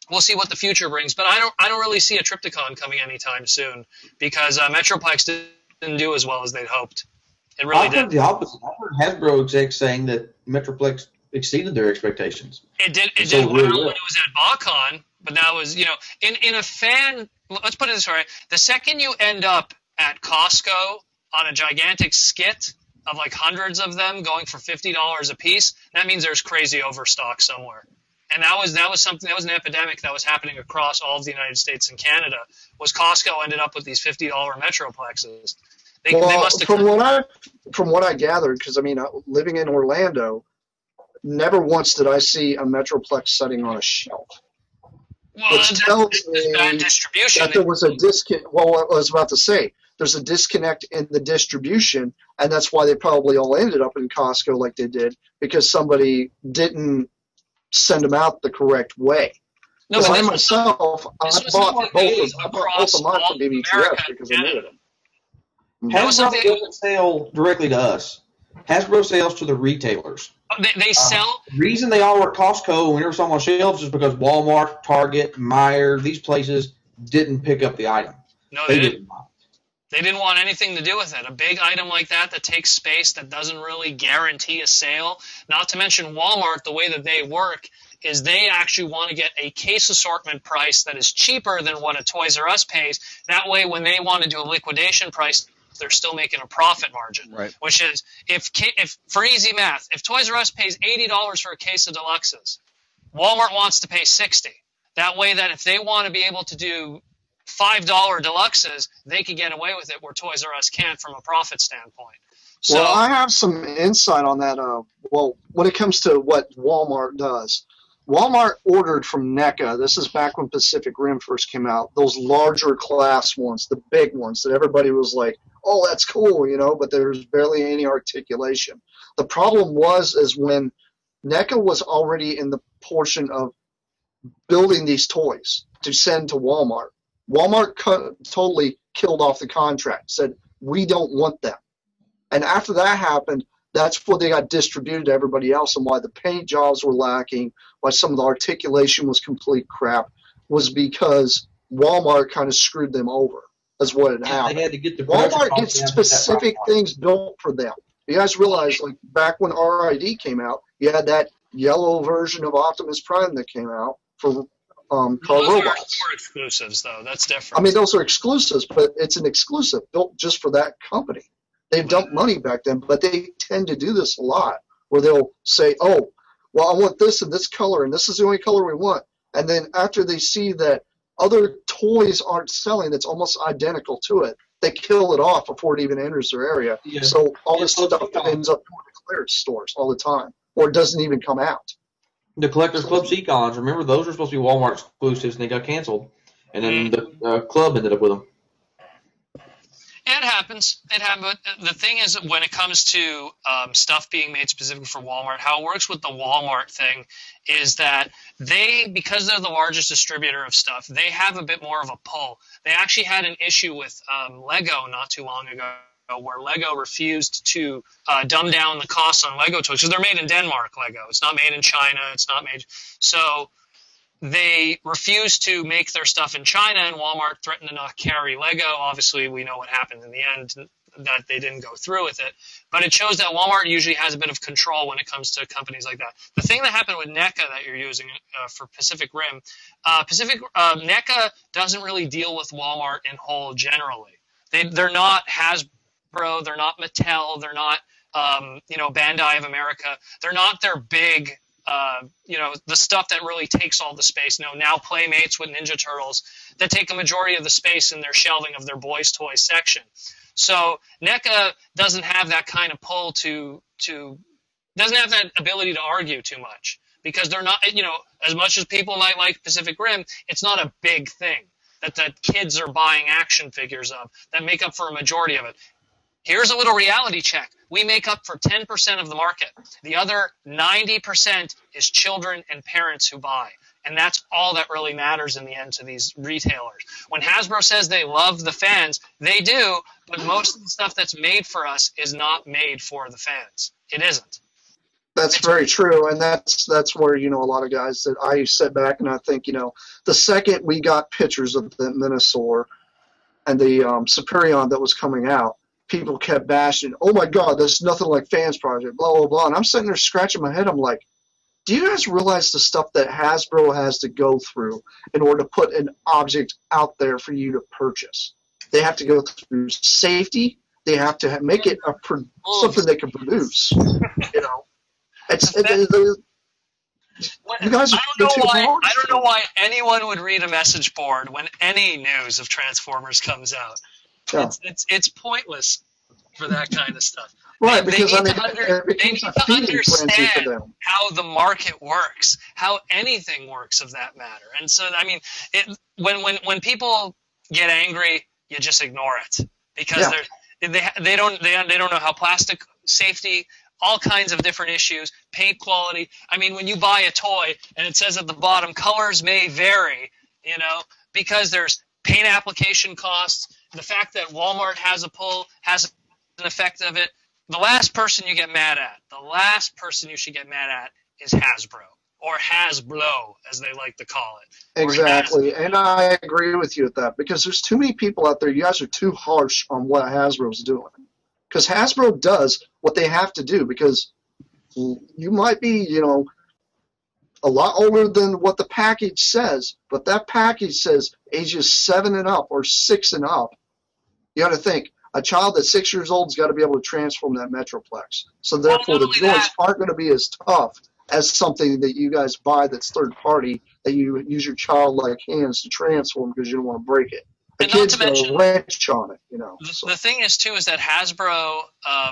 S5: we'll see what the future brings. But I don't really see a Trypticon coming anytime soon because Metroplex didn't do as well as they'd hoped. It really
S4: I've heard
S5: did.
S4: the opposite. I've heard Hasbro execs saying that Metroplex exceeded their expectations.
S5: It did
S4: So
S5: well
S4: really
S5: when it was at BotCon, but that was, in a fan. Let's put it this way: the second you end up at Costco on a gigantic skit of like hundreds of them going for $50 a piece, that means there's crazy overstock somewhere. And that was an epidemic that was happening across all of the United States and Canada. Was Costco ended up with these $50 Metroplexes? They must have.
S7: From what I gathered, because living in Orlando, never once did I see a Metroplex setting on a shelf.
S5: Well,
S7: Which tells me
S5: bad distribution.
S7: that there was a disconnect. Well, I was about to say there's a disconnect in the distribution, and that's why they probably all ended up in Costco like they did, because somebody didn't send them out the correct way.
S5: No,
S7: Because
S5: but
S7: I
S5: this
S7: myself, I
S5: was
S7: bought
S5: something
S7: both
S5: across
S7: of mine
S5: all
S7: from BBTS
S5: America
S7: because
S5: and
S7: I needed them.
S5: That was
S4: Hasbro
S5: something-
S4: doesn't sell directly to us. Hasbro sells to the retailers.
S5: They sell.
S4: The reason they all were at Costco whenever someone on shelves is because Walmart, Target, Meijer, these places didn't pick up the item.
S5: No, they didn't.
S4: didn't.
S5: They didn't want anything to do with it. A big item like that takes space, that doesn't really guarantee a sale. Not to mention Walmart, the way that they work is they actually want to get a case assortment price that is cheaper than what a Toys R Us pays. That way, when they want to do a liquidation price, they're still making a profit margin.
S3: Right.
S5: Which is, if for easy math, if Toys R Us pays $80 for a case of deluxes, Walmart wants to pay $60. That way, that if they want to be able to do $5 deluxes, they can get away with it where Toys R Us can't from a profit standpoint. So,
S7: Well, I have some insight on that. When it comes to what Walmart does, Walmart ordered from NECA. This is back when Pacific Rim first came out. Those larger class ones, the big ones that everybody was like, "Oh, that's cool," but there's barely any articulation. The problem is when NECA was already in the portion of building these toys to send to Walmart. Walmart totally killed off the contract, said, "We don't want them." And after that happened, that's where they got distributed to everybody else, and why the paint jobs were lacking, why some of the articulation was complete crap, was because Walmart kind of screwed them over, is what it happened.
S4: They had to get the production
S7: Walmart
S4: cost
S7: gets
S4: down to that
S7: specific
S4: price point.
S7: things built for them. You guys realize, like back when RID came out, you had that yellow version of Optimus Prime that came out for car
S5: those
S7: robots.
S5: are exclusives, though. That's different.
S7: I mean, those are exclusives, but it's an exclusive built just for that company. They dumped money back then, but they tend to do this a lot, where they'll say, "Oh, well, I want this in this color, and this is the only color we want." And then after they see that other toys aren't selling that's almost identical to it, they kill it off before it even enters their area.
S4: Yeah.
S7: So all this
S4: Yeah,
S7: stuff
S4: yeah.
S7: ends up going to clearance stores all the time, or it doesn't even come out.
S4: The Collectors Club Seacons, remember those were supposed to be Walmart exclusives and they got canceled. And then the club ended up with them.
S5: It happens. It happens. But the thing is, when it comes to stuff being made specifically for Walmart, how it works with the Walmart thing is that because they're the largest distributor of stuff, they have a bit more of a pull. They actually had an issue with Lego not too long ago, where Lego refused to dumb down the costs on Lego toys, because they're made in Denmark, Lego. It's not made in China. It's not made. So they refused to make their stuff in China, and Walmart threatened to not carry Lego. Obviously, we know what happened in the end, that they didn't go through with it. But it shows that Walmart usually has a bit of control when it comes to companies like that. The thing that happened with NECA that you're using for Pacific Rim, NECA doesn't really deal with Walmart in whole generally. They're not Hasbro, they're not Mattel, they're not Bandai of America. They're not their big the stuff that really takes all the space. Now Playmates with Ninja Turtles that take a majority of the space in their shelving of their boys' toys section. So NECA doesn't have that kind of pull doesn't have that ability to argue too much, because they're not, as much as people might like Pacific Rim, it's not a big thing that kids are buying action figures of that make up for a majority of it. Here's a little reality check. We make up for 10% of the market. The other 90% is children and parents who buy. And that's all that really matters in the end to these retailers. When Hasbro says they love the fans, they do, but most of the stuff that's made for us is not made for the fans. It isn't.
S7: That's very true, and that's where, a lot of guys that I sit back and I think, the second we got pictures of the Minosaur and the Superion that was coming out, people kept bashing, oh my God, that's nothing like Fans Project, blah, blah, blah. And I'm sitting there scratching my head. I'm like, do you guys realize the stuff that Hasbro has to go through in order to put an object out there for you to purchase? They have to go through safety. They have to make it something they can produce, You guys
S5: I don't know why anyone would read a message board when any news of Transformers comes out.
S7: Yeah.
S5: It's pointless for that kind of stuff.
S7: Right,
S5: they
S7: because
S5: need to understand how the market works, how anything works of that matter. And so, I mean, when people get angry, you just ignore it because they don't know how plastic safety, all kinds of different issues, paint quality. I mean, when you buy a toy and it says at the bottom, colors may vary, because there's paint application costs, the fact that Walmart has an effect of it. The last person you get mad at, the last person you should get mad at is Hasbro, or Hasbro, as they like to call it.
S7: Exactly, and I agree with you with that, because there's too many people out there. You guys are too harsh on what Hasbro's doing. Because Hasbro does what they have to do, because you might be, a lot older than what the package says, but that package says ages 7 and up or 6 and up. You got to think, a child that's 6 years old has got to be able to transform that Metroplex. So therefore, the joints aren't going to be as tough as something that you guys buy that's third party, that you use your childlike hands to transform because you don't want to break it. The kid's going to wrench on it,
S5: The thing is, too, is that Hasbro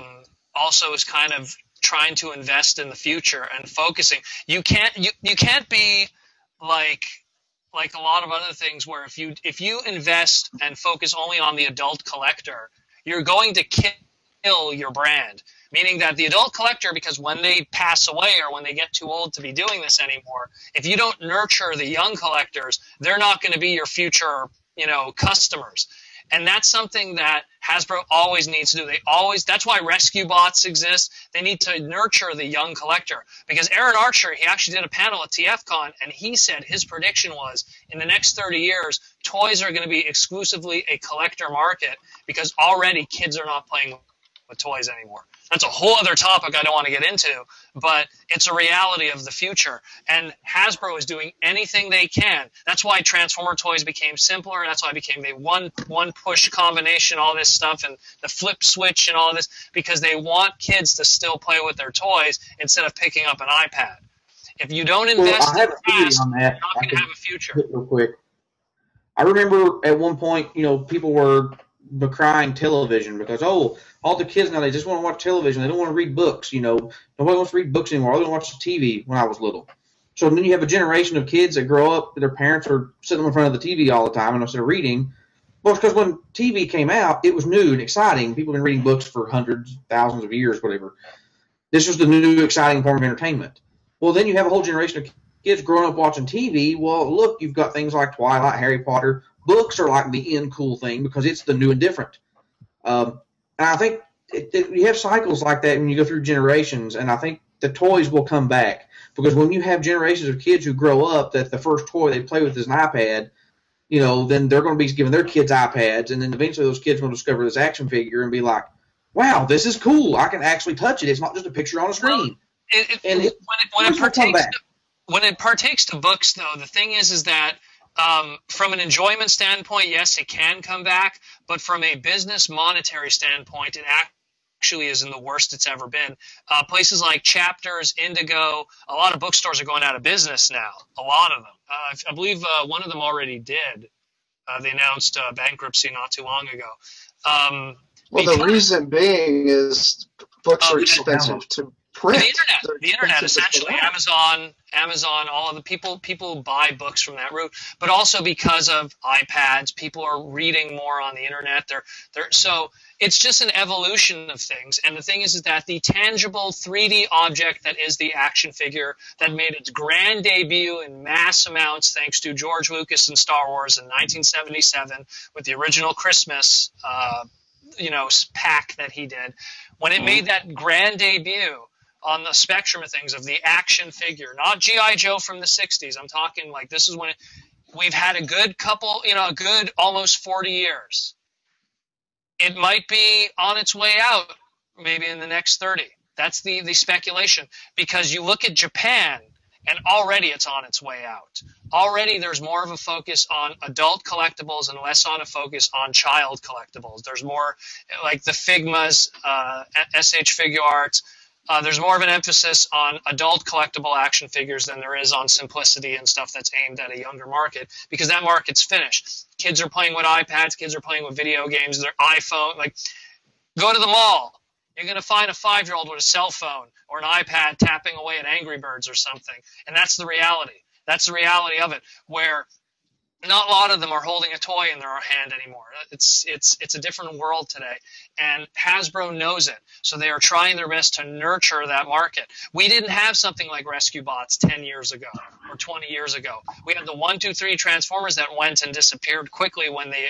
S5: also is kind of trying to invest in the future and focusing. You can't be like a lot of other things where if you invest and focus only on the adult collector, you're going to kill your brand. Meaning that the adult collector, because when they pass away or when they get too old to be doing this anymore, if you don't nurture the young collectors, they're not going to be your future customers. And that's something that Hasbro always needs to do. That's why rescue bots exist. They need to nurture the young collector. Because Aaron Archer, he actually did a panel at TFCon, and he said his prediction was in the next 30 years, toys are going to be exclusively a collector market because already kids are not playing with toys anymore. That's a whole other topic I don't want to get into, but it's a reality of the future. And Hasbro is doing anything they can. That's why Transformer toys became simpler. That's why it became a one push combination, all this stuff, and the flip switch and all this, because they want kids to still play with their toys instead of picking up an iPad. If you don't invest in fast, you're not going to have a future.
S4: Real quick. I remember at one point, people were decrying television because, all the kids now, they just want to watch television. They don't want to read books, Nobody wants to read books anymore. All they want to watch TV when I was little. So then you have a generation of kids that grow up, their parents are sitting in front of the TV all the time and instead of reading. Well, it's because when TV came out, it was new and exciting. People have been reading books for hundreds, thousands of years, whatever. This was the new, exciting form of entertainment. Well, then you have a whole generation of kids growing up watching TV. Well, look, you've got things like Twilight, Harry Potter. Books are like the in cool thing because it's the new and different. And I think you have cycles like that when you go through generations, and I think the toys will come back. Because when you have generations of kids who grow up that the first toy they play with is an iPad, then they're going to be giving their kids iPads, and then eventually those kids will discover this action figure and be like, wow, this is cool. I can actually touch it. It's not just a picture on a screen.
S5: When it partakes to books, though, the thing is that from an enjoyment standpoint, yes, it can come back, but from a business monetary standpoint, it actually is in the worst it's ever been. Places like Chapters, Indigo, a lot of bookstores are going out of business now, a lot of them. I believe one of them already did. They announced bankruptcy not too long ago.
S7: The reason being is books are expensive to print.
S5: The internet, essentially, Amazon, all of the people buy books from that route, but also because of iPads, people are reading more on the internet. So it's just an evolution of things. And the thing is that the tangible 3D object that is the action figure that made its grand debut in mass amounts thanks to George Lucas and Star Wars in 1977 with the original Christmas pack that he did. When it made that grand debut, on the spectrum of things, of the action figure, not G.I. Joe from the 60s. I'm talking like this is when we've had a good couple, a good almost 40 years. It might be on its way out maybe in the next 30. That's the speculation, because you look at Japan and already it's on its way out. Already there's more of a focus on adult collectibles and less on a focus on child collectibles. There's more like the Figmas, SH Figure Arts. There's more of an emphasis on adult collectible action figures than there is on simplicity and stuff that's aimed at a younger market, because that market's finished. Kids are playing with iPads. Kids are playing with video games. Their iPhone. Like, go to the mall. You're going to find a 5-year-old with a cell phone or an iPad tapping away at Angry Birds or something. And that's the reality. That's the reality of it, where not a lot of them are holding a toy in their hand anymore. It's a different world today, and Hasbro knows it. So they are trying their best to nurture that market. We didn't have something like Rescue Bots 10 years ago or 20 years ago. We had the 1, 2, 3 Transformers that went and disappeared quickly when they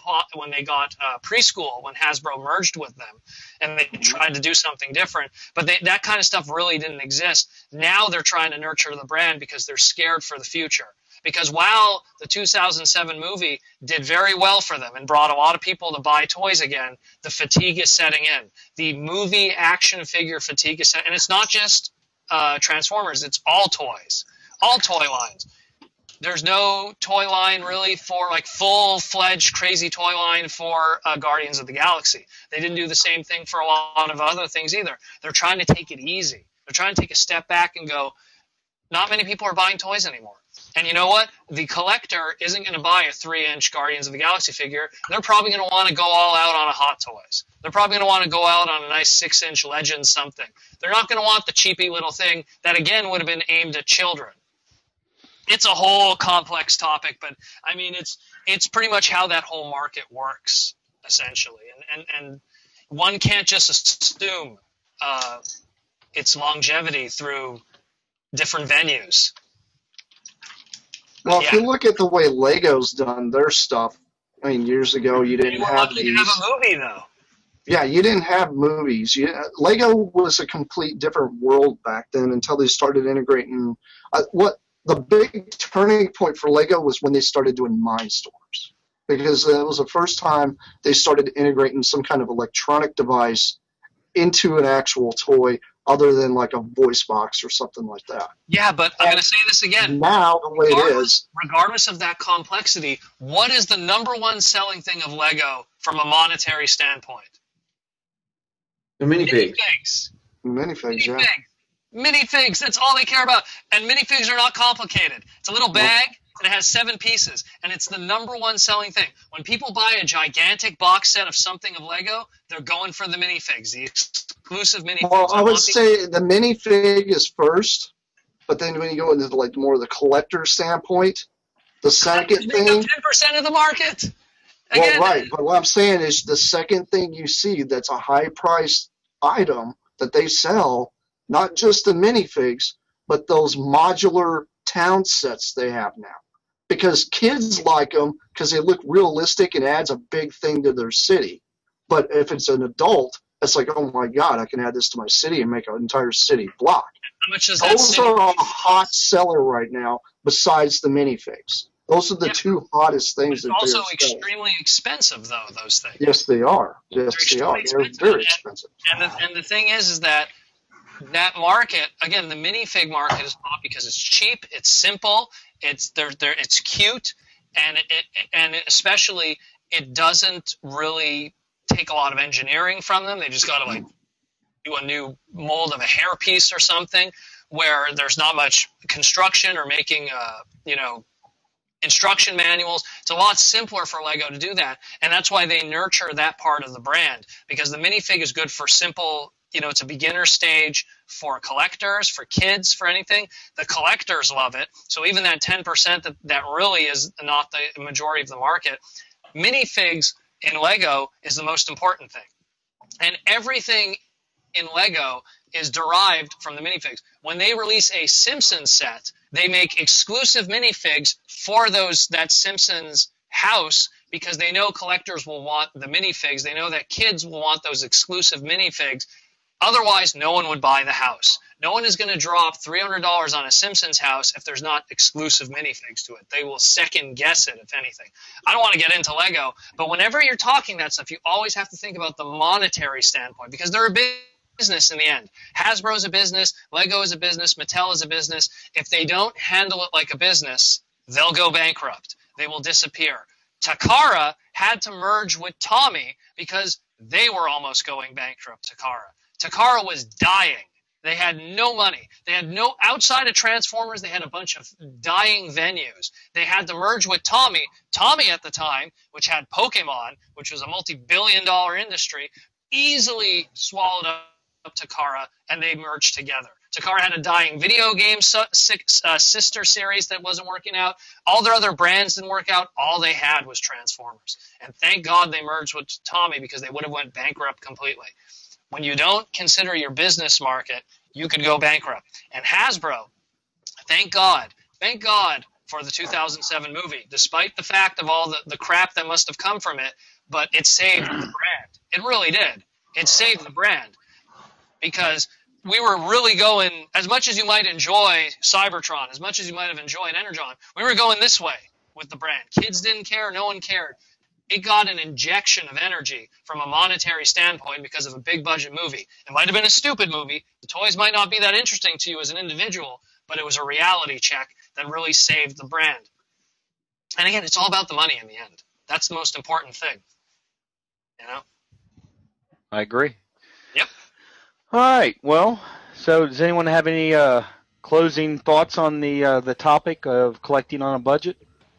S5: got preschool, when Hasbro merged with them, and they tried to do something different. But that kind of stuff really didn't exist. Now they're trying to nurture the brand because they're scared for the future. Because while the 2007 movie did very well for them and brought a lot of people to buy toys again, the fatigue is setting in. The movie action figure fatigue is setting in. And it's not just Transformers, it's all toys, all toy lines. There's no toy line really for like full-fledged crazy toy line for Guardians of the Galaxy. They didn't do the same thing for a lot of other things either. They're trying to take it easy. They're trying to take a step back and go, not many people are buying toys anymore. And you know what? The collector isn't going to buy a 3-inch Guardians of the Galaxy figure. They're probably going to want to go all out on a Hot Toys. They're probably going to want to go out on a nice 6-inch Legend something. They're not going to want the cheapy little thing that, again, would have been aimed at children. It's a whole complex topic, but, I mean, it's pretty much how that whole market works, essentially. And one can't just assume its longevity through different venues.
S7: Well, if you look at the way Lego's done their stuff, I mean, years ago you didn't have these.
S5: You have a movie, though.
S7: Yeah, you didn't have movies. Lego was a complete different world back then until they started integrating. What the big turning point for Lego was when they started doing Mindstorms, because it was the first time they started integrating some kind of electronic device into an actual toy, other than like a voice box or something like that.
S5: Yeah, but I'm going to say this again.
S7: Now, the way it is,
S5: regardless of that complexity, what is the number one selling thing of Lego from a monetary standpoint?
S4: The minifigs.
S7: Minifigs, yeah.
S5: Minifigs, that's all they care about. And minifigs are not complicated. It's a little bag, and it has 7 pieces, and it's the number one selling thing. When people buy a gigantic box set of something of Lego, they're going for the minifigs, the exclusive minifigs.
S7: Well, I would say the minifig is first, but then when you go into like more of the collector standpoint, the second thing.
S5: 10% of the market. Again,
S7: well, right, but what I'm saying is the second thing you see that's a high-priced item that they sell, not just the minifigs, but those modular town sets they have now. Because kids like them because they look realistic and adds a big thing to their city. But if it's an adult, it's like, oh my God, I can add this to my city and make an entire city block.
S5: How much is that?
S7: Those are a hot seller right now besides the minifigs. Those are the two hottest things.
S5: It's also extremely expensive, though, those things.
S7: Yes, they are. Yes, they are. They're very expensive.
S5: And the thing is that market, again, the minifig market is hot because it's cheap, it's simple, it's cute, and especially it doesn't really take a lot of engineering from them. They just got to like do a new mold of a hairpiece or something, where there's not much construction or making instruction manuals. It's a lot simpler for Lego to do that, and that's why they nurture that part of the brand, because the minifig is good for simple, it's a beginner stage for collectors, for kids, for anything. The collectors love it, so even that 10% that really is not the majority of the market, minifigs in Lego is the most important thing. And everything in Lego is derived from the minifigs. When they release a Simpsons set, they make exclusive minifigs for that Simpsons house, because they know collectors will want the minifigs. They know that kids will want those exclusive minifigs. Otherwise, no one would buy the house. No one is going to drop $300 on a Simpsons house if there's not exclusive minifigs to it. They will second guess it, if anything. I don't want to get into Lego, but whenever you're talking that stuff, you always have to think about the monetary standpoint, because they're a business in the end. Hasbro is a business, Lego is a business, Mattel is a business. If they don't handle it like a business, they'll go bankrupt. They will disappear. Takara had to merge with Tommy because they were almost going bankrupt, Takara. Takara was dying. They had no money. They had no, outside of Transformers, they had a bunch of dying venues. They had to merge with Tommy. Tommy at the time, which had Pokemon, which was a multi-billion-dollar industry, easily swallowed up Takara, and they merged together. Takara had a dying video game sister series that wasn't working out. All their other brands didn't work out. All they had was Transformers. And thank God they merged with Tommy, because they would have went bankrupt completely. When you don't consider your business market, you could go bankrupt. And Hasbro, thank God for the 2007 movie, despite the fact of all the crap that must have come from it, but it saved the brand. It really did. It saved the brand, because we were really going, as much as you might enjoy Cybertron, as much as you might have enjoyed Energon, we were going this way with the brand. Kids didn't care. No one cared. It got an injection of energy from a monetary standpoint because of a big budget movie. It might have been a stupid movie. The toys might not be that interesting to you as an individual, but it was a reality check that really saved the brand. And again, it's all about the money in the end. That's the most important thing. You know?
S3: I agree.
S5: Yep.
S3: All right. Well, so does anyone have any closing thoughts on the topic of collecting on a budget?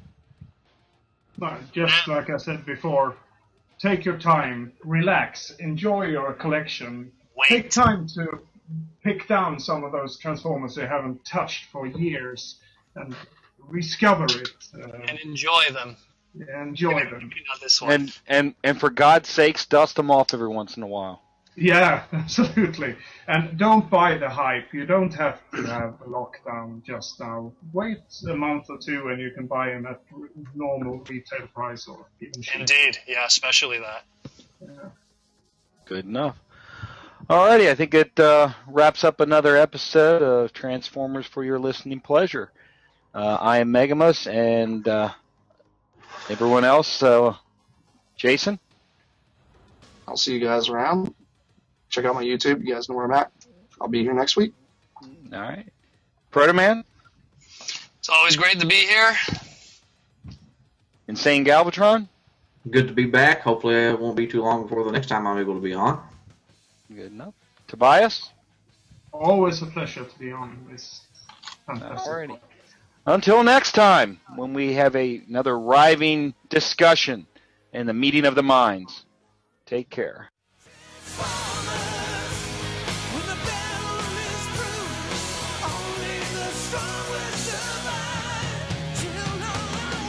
S6: No, just like I said before, take your time, relax, enjoy your collection. Take time to pick down some of those Transformers you haven't touched for years and rediscover it.
S5: And enjoy them.
S6: Yeah, enjoy them.
S5: Maybe not this one.
S3: And for God's sakes, dust them off every once in a while.
S6: Yeah, absolutely. And don't buy the hype. You don't have to have a lockdown just now. Wait a month or two and you can buy them at normal retail price or even cheaper.
S5: Indeed. Yeah, especially that.
S6: Yeah.
S3: Good enough. Alrighty, I think it wraps up another episode of Transformers for your listening pleasure. I am Megamus, and everyone else, Jason?
S7: I'll see you guys around. Check out my YouTube. You guys know where I'm at. I'll be here next week.
S3: All right. Protoman?
S5: It's always great to be here.
S3: Insane Galvatron?
S4: Good to be back. Hopefully it won't be too long before the next time I'm able to be on.
S3: Good enough. Tobias?
S6: Always a pleasure to be on this fantastic
S3: Alrighty. Until next time, when we have another riving discussion and the meeting of the minds. Take care.
S1: When the battle is through, only the strong will survive. Children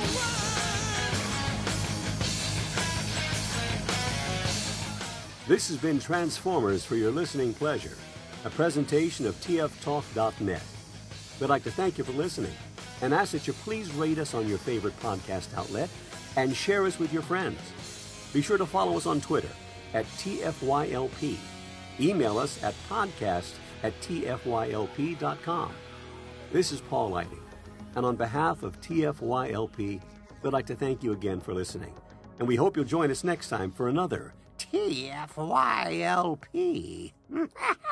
S1: are one.
S2: This has been Transformers for your listening pleasure, a presentation of tftalk.net. We'd like to thank you for listening and ask that you please rate us on your favorite podcast outlet and share us with your friends. Be sure to follow us on Twitter at TFYLP. Email us at podcast@tfylp.com. This is Paul Lighting, and on behalf of TFYLP, we'd like to thank you again for listening. And we hope you'll join us next time for another TFYLP.